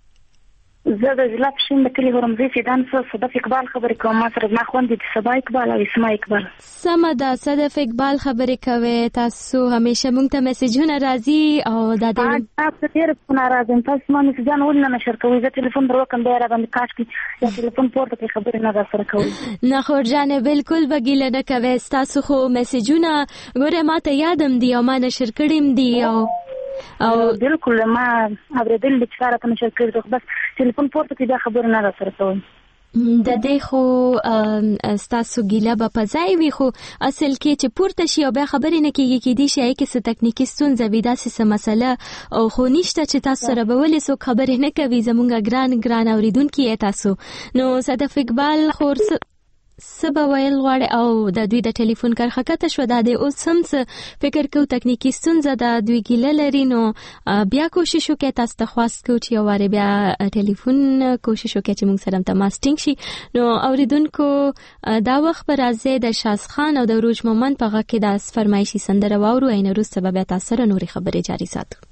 زه د ضلع پښین د کلي هرمزي فیدان څخه صدف اقبال خبرې کوم. ما سره ما خوندې د سبا اقبال او اسما اقبال. سمه ده صدف اقبال خبرې کوي. تاسو همیشه مونږ ته میسجونه راځي او دا د تاسو ډېر په ناراضه تاسو ما میسجان ولنه نشر کوي. زه ټلیفون در وکم بیا را باندې کاش کی یا ټلیفون پورته کې خبرې نه را سره کوي. نه خور جان بالکل بګیله نه کوي. تاسو خو میسجونه ګوره ما ته یادم دی او ما نشر کړم دی او او بالکل ما اوریدل چې کار ته نشر کړو بس ټلیفون پورته کې دا خبره نه را سره کوي. د دې خو ستاسو ګیله به په ځای وي خو اصل کې چې پورته شي او بیا خبرې نه کېږي کېدی شي کې څه تکنیکي ستونزه وي داسې څه مسله او خو نشته چې تاسو سره به ولې څوک خبرې نه کوي. زمونږ ګران ګران اوریدونکي یې تاسو. نو صدف اقبال خور سبا ویل غواړي او د دوی د ټلیفون کرخه کته شو. دا د اوس هم څه فکر کو تکنیکی ستونزه د دوی ګیله لري. نو بیا کوشش وکړئ تاسو ته خواست کو چې یو واره بیا ټلیفون کوشش وکړئ چې موږ سره تماس ټینګ شي. نو اوریدونکو دا وخت پر راځي د شاز خان او د روج مومن په غږ کې د فرمایشي سندره واورو. عین روز سبب تاسو سره نوري خبرې جاری ساتو.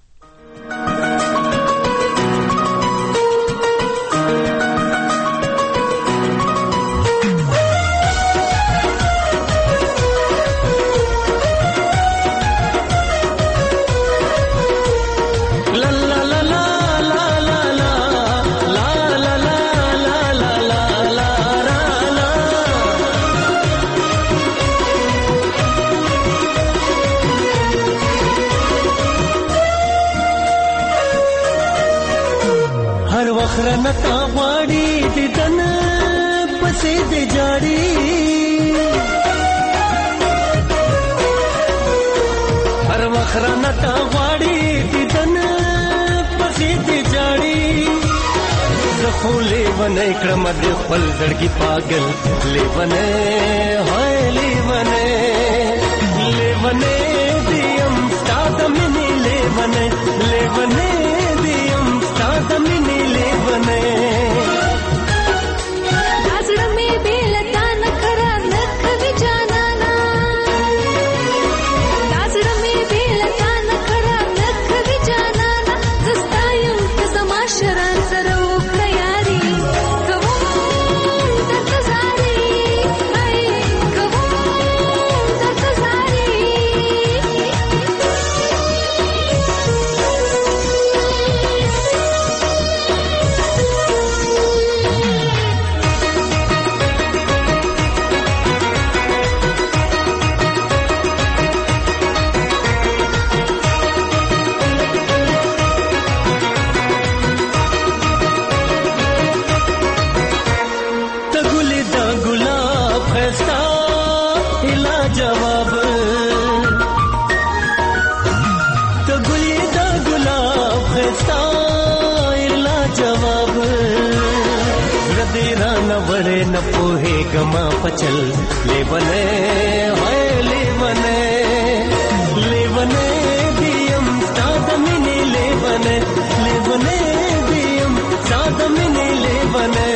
وخرنه تا غواړي دیدن پسې دې جاړي هر وخرنه تا غواړي دیدن پسې دې جاړي زخو لیونه کړم د خپل زړګي پاگل لیونه هاي لیونه لیونه دیم ستاد منی لیونه لیونه دیم ستاد منی لیونه دازړه مې بیلتا نخرا نخوي جانانا دازړه مې بیلتا نخرا نخوي جانانا زستایم که زما شران سره न पोहे गमा पचल ले बने हाय ले बने ले बने दियम सादमिनी ले बने ले बने दियम सादमिनी ले बने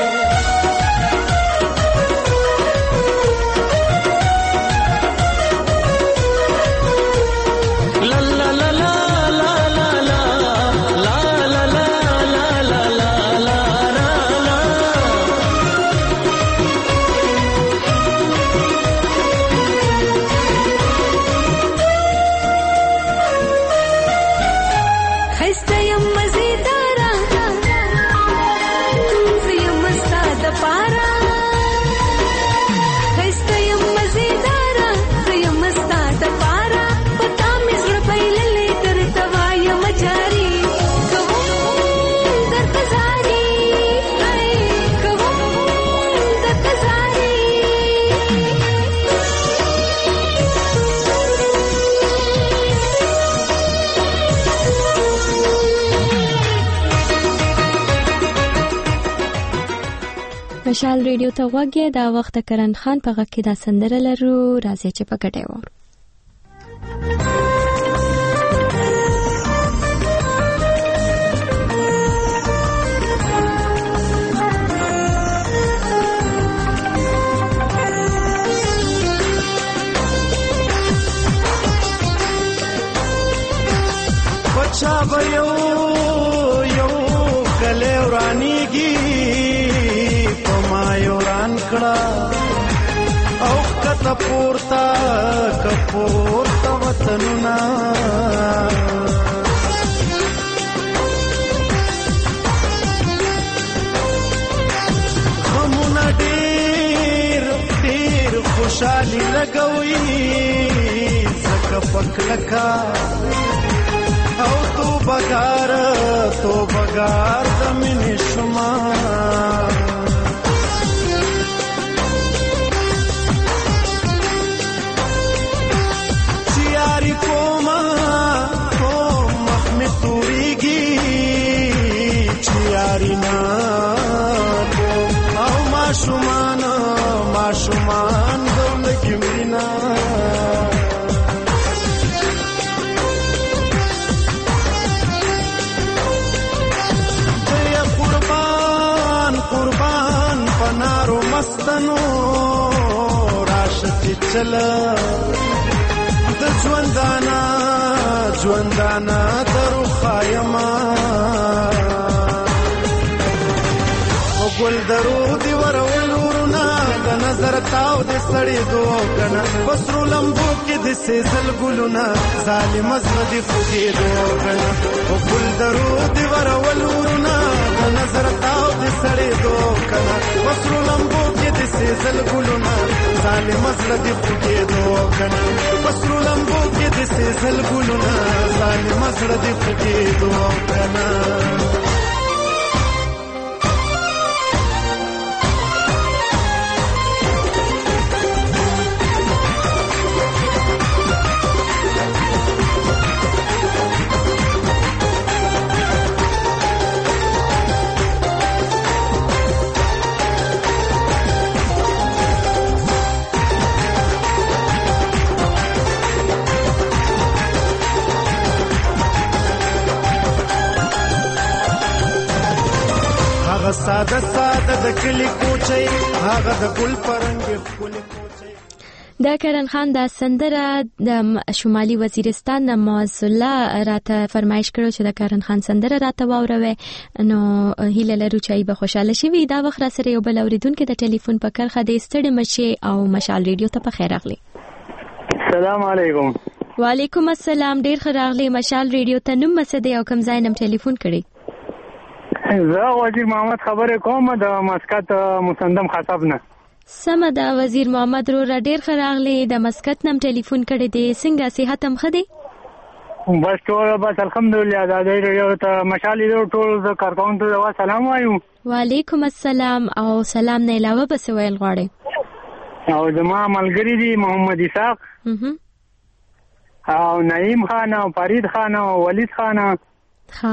مشال ریډیو ته وګورئ دا وخت کرن خان په غږ کې دا سندره لرو راځي چې په ګټه وو بچا به یو یو کله ورانیږي یوران کړه او کته پورتا کپورتا وطننا همونه ډېر ډېر خوشالي لګوي زکه پکلکا او تو بګار تو بګار د مینې شما او ماشومان ماشومان دولګي مینا یا قربان قربان پنارو مستنو راشد چلا د ژوندانا ژوندانا درو خایما ګل درودي ورول ورنا د نظر تاو د سړی دوه کنا وسرو لمبو کې د سېزل ګلونا ظالم زړه خوږې دوه کنا ګل درودي ورول ورنا د نظر تاو د سړی دوه کنا وسرو لمبو کې د سېزل ګلونا ظالم زړه خوږې دوه کنا وسرو لمبو کې د سېزل ګلونا ظالم زړه خوږې دوه کنا هغه ساده ساده د کلی کوچي هغه د ګل پرنګ خپل د کرن خان د سندره د شمالي وزیرستان د معز الله راته فرمایش کړو چې د کرن خان سندره راته واوروي نو هیله لرو چې به خوشاله شي. دا وخت را سره یو بل اوریدونکو د ټلیفون په کرخه د ستړي مشي او مشال ریډیو ته په خیر اغلی. السلام علیکم. وعلیکم السلام. ډیر ښه راغلی مشال ریډیو ته. نوم مسد یو کم ځای نم ټلیفون کړی. زه وزیر محمد خبره کوم د مسقط مسندم خاصب نه. سمه دا وزیر محمد رو را ډیر ښه راغلی. د مسقط نم ټلیفون کړی دی. څنګه صحت هم ښه دی؟ بس ټول بس الحمدلله. دا دی یو ته مشال ریډیو ټول ز کارکونکو ته سلام وایو. وعلیکم السلام. او سلام نه علاوه بس ویل غواړي. او زما ملګری دی محمد اسحاق او نعیم خان او فرید خان او ولید خان. ها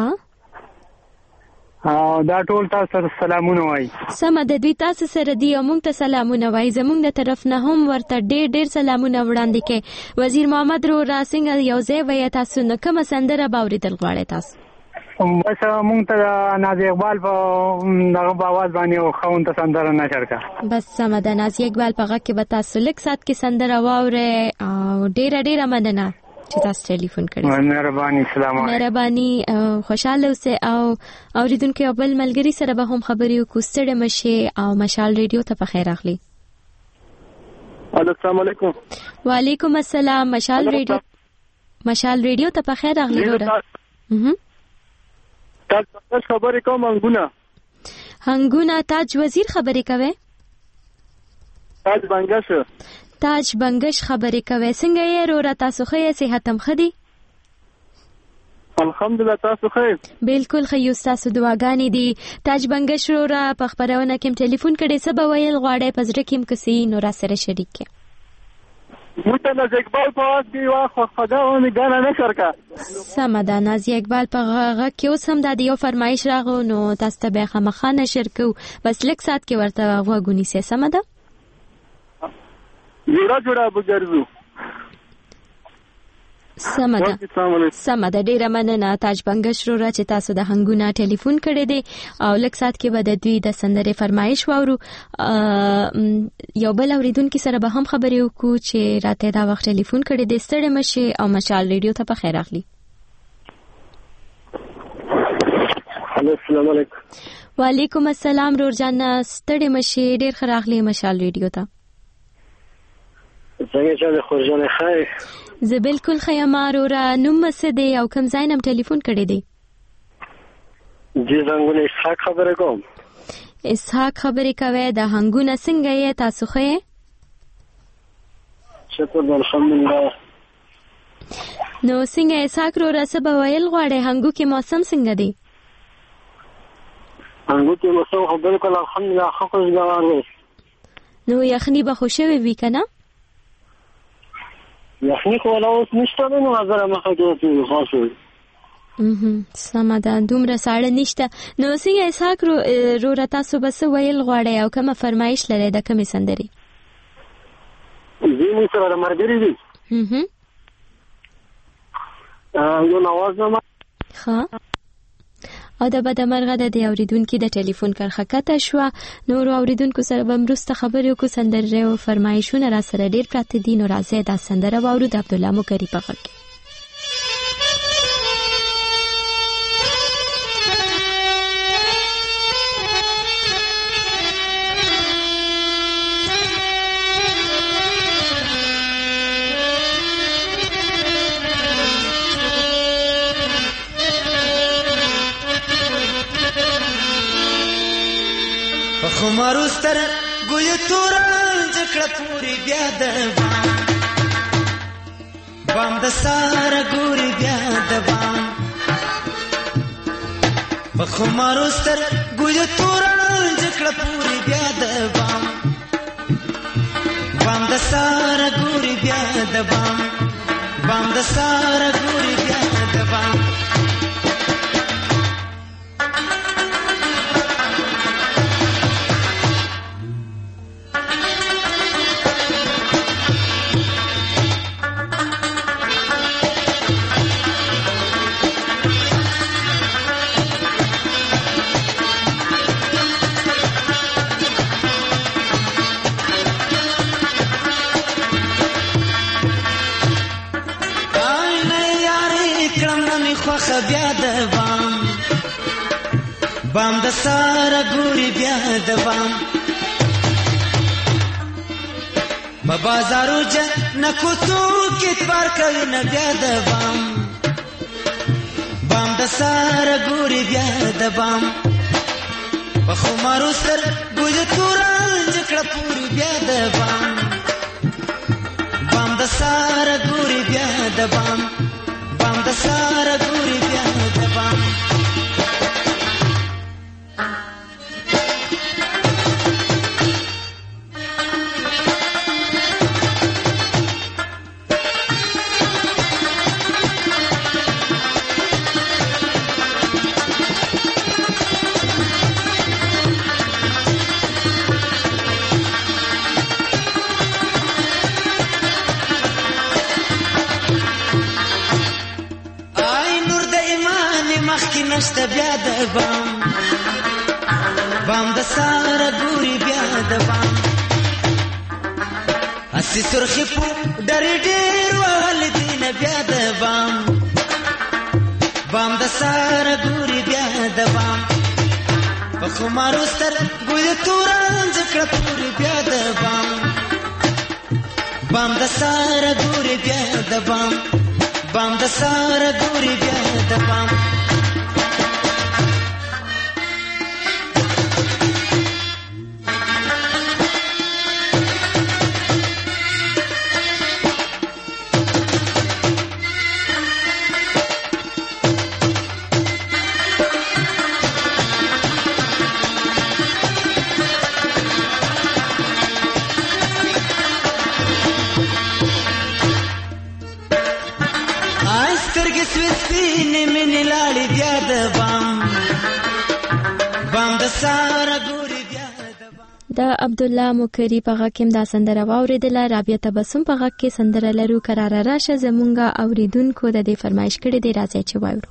او دا ټول تاسو سلامونه وای. سم د دوی تاسو سره دی او موږ ته سلامونه وای. زموږ د طرف نه هم ورته ډیر ډیر سلامونه وړاندې کې. وزیر محمد رو را څنګه یو ځای وای تاسو نو کوم سندره باوریدل غواړی تاسو؟ بس موږ ته نازي اقبال په دغه आवाज باندې خون ته سندره نشر کا. بس سم د نازي اقبال په غږ کې به تاسو لک سات کې سندره واوره او ډیر ډیر مننه چې تاسو ټلیفون کړی. مهرباني. سلام علیکم. مهرباني. خوشاله اوسه او اوریدونکو بل ملګری سره به هم خبرې وکړو. ستړي مشه او مشال ریډیو ته په خیر اخلي. السلام علیکم. وعلیکم السلام. مشال ریډیو مشال ریډیو ته په خیر اخلي. ورته تاسو خبرې کوم انګونه انګونه تاج وزیر خبرې کوي. تاج بنگش تاج بنگش خبرې کوي. څنګه یې رو را تاسو ښه صحت هم ښه دی؟ الحمدلله. تاسو ښه؟ بالکل ښه یو. تاسو دعاګانې دي. تاج بنگش رو را په خبرونه کې ټلیفون کړي. څه به ویل غواړي په زړه کې کسي نو را سره شریک کړي. مته ناز اقبال په واس کې واخ خدا ونی غانا نه شرکا. سم ده. ناز اقبال په غږ کې اوس هم د یو فرمایش راغو نو تاسو ته به خامخانه شرکو. بس لک سات کې ورته غوګونی سي. سم ده. جوړه جوړه بګرزو. سم ده. سم ده. ډیره مننه تاج بنگش رو را چې تاسو د هنګونه ټلیفون کړی دی او لک سات کې به د دوی د سندره فرمایش واورو. یو بل اوریدونکو سره به هم خبرې وکړو چې راته دا وخت ټلیفون کړی دی. ستړي مشه او مشال ریډیو ته په خیر اخلي. السلام علیکم. وعلیکم السلام. رورجان ستړي مشه ډیر خراغلی مشال ریډیو ته. څنګه چې خورجان خیر؟ زه بالکل خیمه. رورا نوم مسد او کوم ځای نم ټلیفون کړی دی؟ جی زنګونه اسحاق خبره کوم. اسحاق خبرې کوي. د هنګونه څنګه یې تاسو ښه؟ شکر الحمدلله. نو څنګه اسحاق رو رسب ویل غواړي هنګو کې موسم څنګه دی؟ هنګو کې موسم خبره کوله الحمدلله ښه خوشګوار دی. نو یخني به خوشوي وي کنه؟ یخني خو لا اوس نشته نو نظر مخه کې خاصه. مهم سم ده. دومره ساړه نشته. نو څنګه اسحاق رو رو را تاسو بس ویل غواړي او کومه فرمایش لري د کومې سندري؟ زموږ سره مرګري دي. مهم یو نواز نامه. ها او د بده مرغه د اوریدونکو د ټلیفون کرخه کته شو. نور اوریدونکو سره به مرسته خبرې وکړو. سندره او فرمایشونه را سره ډیر پراته دي. نو راځي دا سندره واورو د عبد الله مکری په غږ. خمارو ستر ګل توران جکړه پوری بیا د بام د سار ګوري بیا د بام خمارو ستر ګل توران جکړه پوری بیا د بام بام د سار ګوري بیا د بام بام د سار ګوري بیا د بام می خوخه بیا د بام بام د ساره ګوري بیا د بام په بازارو جنه کوڅو کې تبار کوي نه بیا د بام بام د ساره ګوري بیا د بام په خمارو سر ګوځ توران جکړه پوری بیا د بام بام د ساره ګوري بیا د بام بام د ساره ګوري بیا د بام نشته بیا د بام بام د ساره ګوري بیا د بام اسی سرخی پو ډېر ډېر وهل دین بیا د بام بام د ساره ګوري بیا د بام په خمارو سر ګوي توران ځکړه پوری بیا د بام بام د ساره ګوري بیا د بام بام د ساره ګوري بیا د بام د عبدالله مکری په غږ کې دا سندره واوریدله. رابعه تبسم په غږ کې سندره لرو قراره راشه زمونږه اوریدونکو د دې فرمایش کړي دی راځي چې وایو.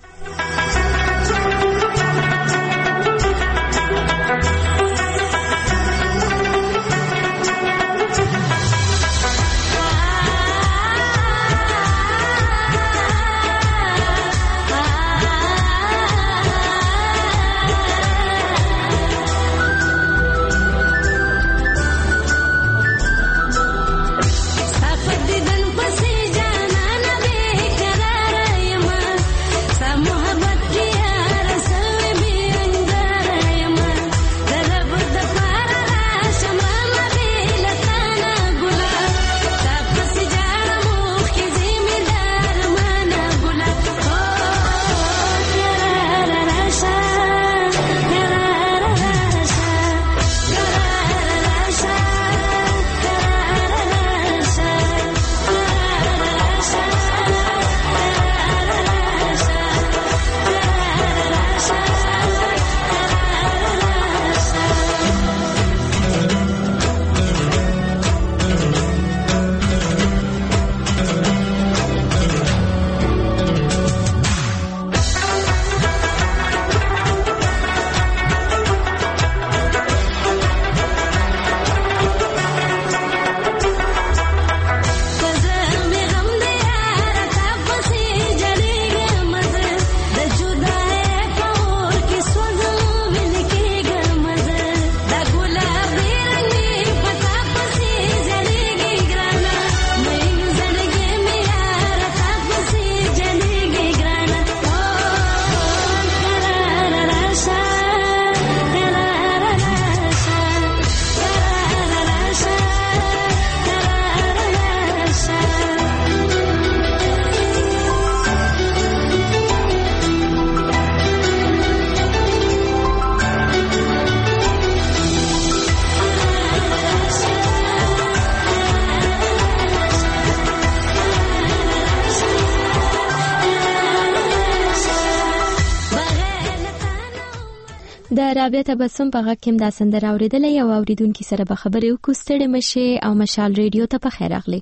د رابعه تبسم په غږ کې دا سندره اوریدله. یو اوریدونکي سره به خبرې وکړو. ستړي مشه او مشال ریډیو ته په خیر راغلی.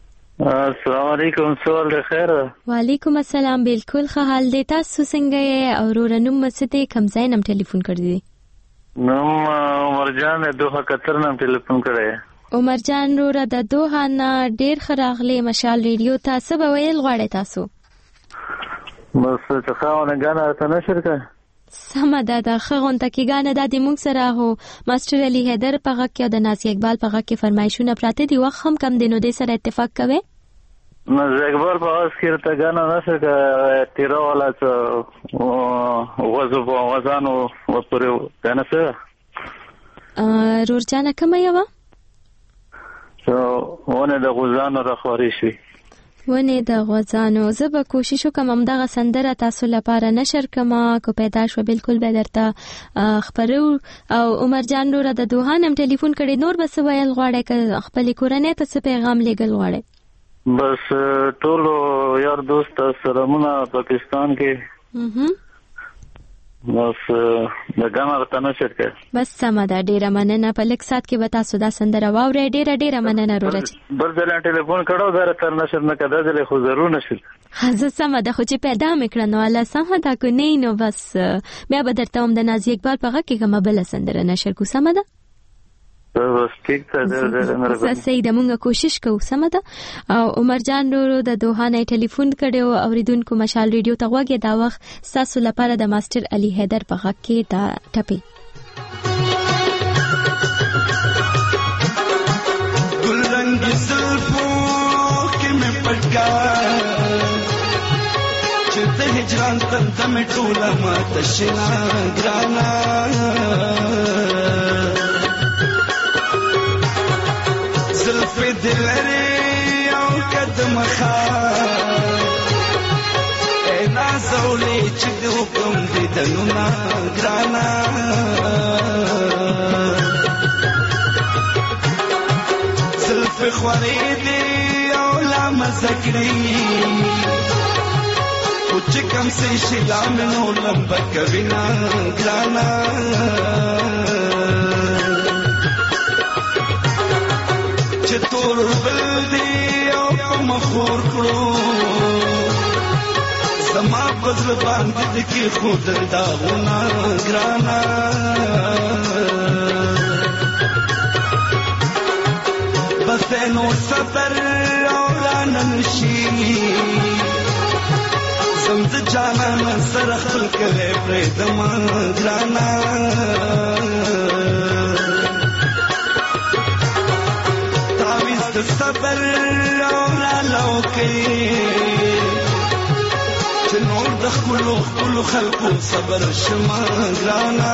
السلام علیکم. سوال د خیر. وعلیکم السلام. بالکل ښه حال دی. تاسو څنګه یې او ورونم مسته کوم ځای نم ټلیفون کړی دی؟ نوم عمر جان د دوه قطر نم ټلیفون کړی. عمر جان وروره د دوه نه ډیر ښه راغلی مشال ریډیو ته. څه به ویل غواړئ تاسو؟ بس چې خاونه غانا ته نشر کا سمه ده د خغون تکي غانا د موږ سره هو ماستر علي حیدر په غږ کې د نازي اقبال په غږ کې فرمایشونه پراته دي وخت هم کم دینو د سره اتفاق کوي نازي اقبال په غږ کې ته غانا نشر کا تیرا ولا څه وځو وځانو وپرو غانا څه رورجانه کومه یو سو ونه د غوزانو راخوري شي ونه د غوزانو زه به کوشش وکم همدغه سندره تاسو لپاره نشر کما کو پیدا شو بالکل به درته خبرو او عمر جان رو د دوهانم ټلیفون کړي نور بس ویل غواړي ک خپل کورنۍ ته څه پیغام لګل غواړي بس ټول یار دوست سلامونه پاکستان کې بس د ګانا ته نشر کې بس سم ده ډیره مننه په لیک سات کې وتا سودا سندره واورې ډیره ډیره مننه رورچ بل ځل ټلیفون کړو زره تر نشر نه کده ځل خو ضرور نشر حاضر سم ده خو چې پیدا مکړه نو الله سم ده کو نه نو بس بیا به درته هم د نازي اقبال په غږ کې کومه بل سندره نشر کو سم ده بس ټیک ته ده زه سید مونږه کوشش کوو سم ده او عمر جان ورو د دوهانه ټلیفون کړو اوریدونکو مشال ریډیو ته وګه دا وخت تاسو لپاره د ماستر علي حیدر په غږ کې دا ټپي ګلرنګ زلفو کې مې پټکا چې ته هجران تم تم ټوله ما تشنا ګرانا زلفی دلری او قدم خواه ای نازولی چی دو کم دیدنو نا گرانا زلفی خوری دی او لامزکری کچھ کم سی شلامنو لمبکوینا گرانا چتور بل دی او مخور کړو زما پزل باندې د کی خود داغونه ګرانا بس نو صبر او ننشي سمز جانا سره خپل کله پرې دما ګرانا صبر او لالو کې چې نور د خپل خپل خلقو صبر شمه ګرانا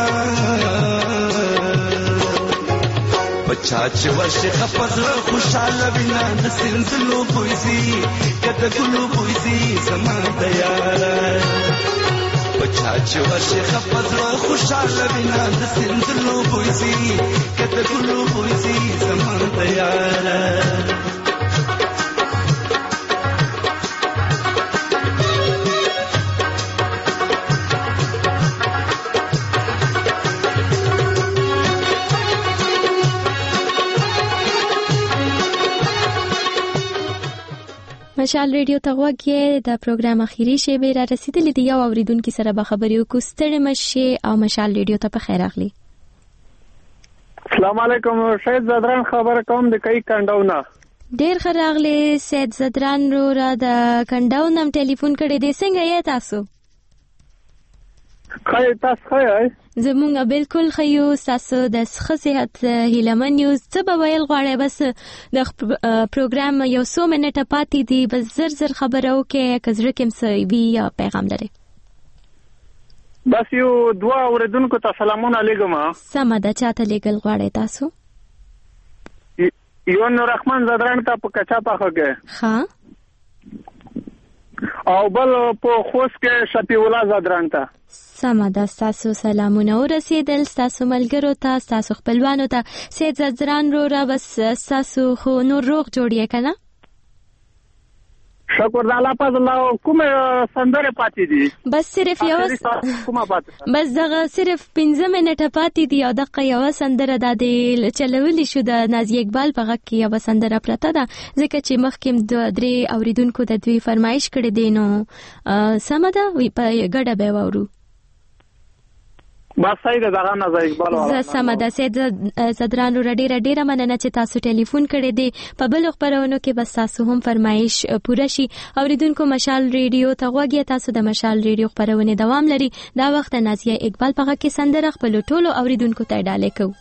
بچا چې ورشه خپل خوشاله بنا د سنځلو پويسي کته ګلو پويسي سما دیار بچا چې ورشه خپل خوشاله بنا د سنځلو پويسي کته ګلو پويسي سما دیار مشال ریډیو ته وګورئ د پروګرام اخیری شی به را رسیدلې دی یو اوریدونکو سره به خبرې وکړو ستړي مشه او مشال ریډیو ته په خیر اخلي السلام علیکم شهید زدران خبر کوم د کای کنداونه ډیر خراغلی سید زدران رو را د کنداونم ټلیفون کړی دی څنګه یې تاسو خای تاسو خای زمونږه بالکل خیو تاسو د صحت هیلمن نیوز څه به ویل غواړي بس د پروګرام یو څو منټه پاتې دي بس زر زر خبرو کې کزر کوم څه وی یا پیغام لري بس یو دوا اوریدونکو ته سلامونه علیکم سم ده چاته لګل غواړي تاسو یو نور رحمان زدران ته په کچا پاخه کې ها او بل په خوست کې شفیع الله زدران ته سم ده تاسو سلامونه ورسېدل تاسو ملګرو ته تاسو خپلوانو ته سید زدران رو را بس تاسو خو نور روغ جوړی کنه شکر الله پاز الله کوم سندره پاتې دي بس صرف یو کومه پاتې بس دغه صرف پنځه منټه پاتې دي او دغه یو سندره د چلولې شو د نازي اقبال په غږ کې یو سندره پراته ده ځکه چې مخکې د درې اوریدونکو د دوی فرمایش کړی دی نو سم ده وی په ګډه به وورو بس صحیح ده دغه نه زه اقبال والا زه سمه ده سید زدران ور ډیره ډیره مننه چې تاسو ټلیفون کړی دی په بل خبرونو کې بس تاسو هم فرمایش پوره شي اوریدونکو مشال ریډیو ته غوږی تاسو د مشال ریډیو خبرونه دوام لري دا وخت نازیه اقبال په کې سندره خپل ټولو اوریدونکو ته ډالې کو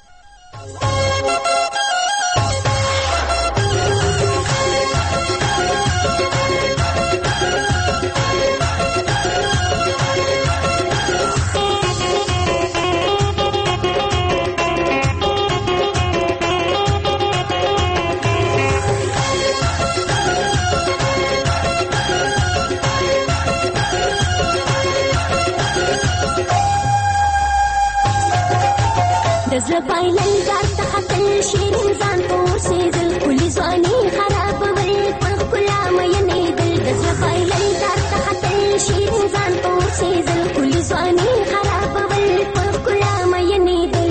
زه بایلل دار ته خپل شیرین ځان پور سیزل کلی ځواني خراب ول په کلا مې دل د زه بایلل دار ته خپل شیرین ځان پور سیزل کلی ځواني خراب ول په کلا مې دل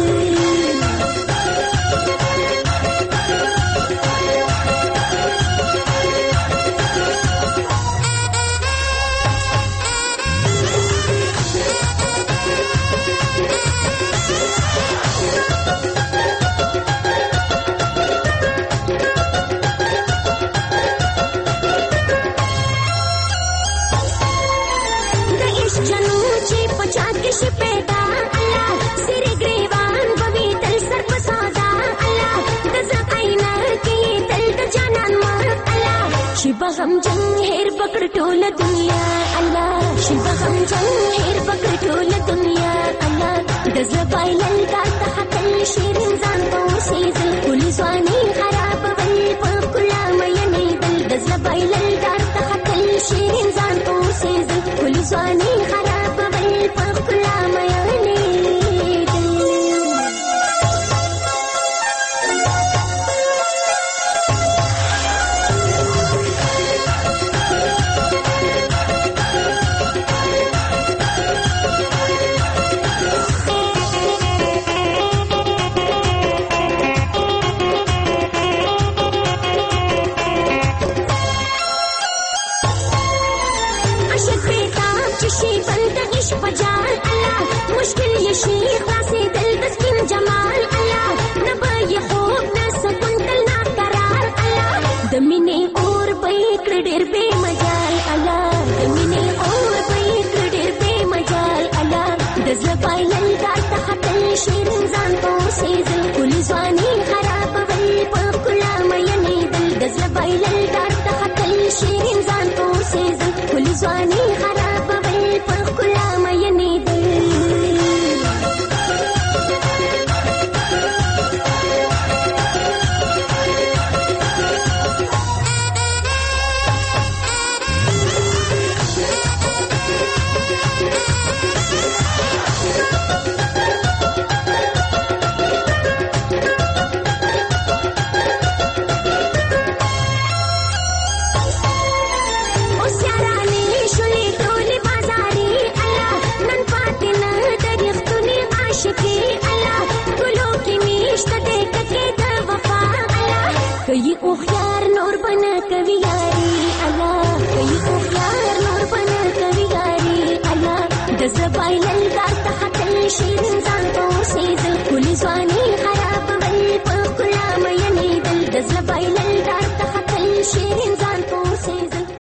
شي پیدا الله سری گریوان بوي تل سر په ساده الله د زقینا کې تل د جانان ما الله شي بغم جنگ هر پکړ ټول دنیا الله شي بغم جنگ هر پکړ ټول دنیا الله د زبایلل دا تحتل شیرین ځان په سیزل کلی ځواني خراب ول په کلا مې دل د زبایلل دا تحتل شیرین ځان په سیزل کلی ځواني خراب ول په شیرین ځان پور سیزل کلی ځواني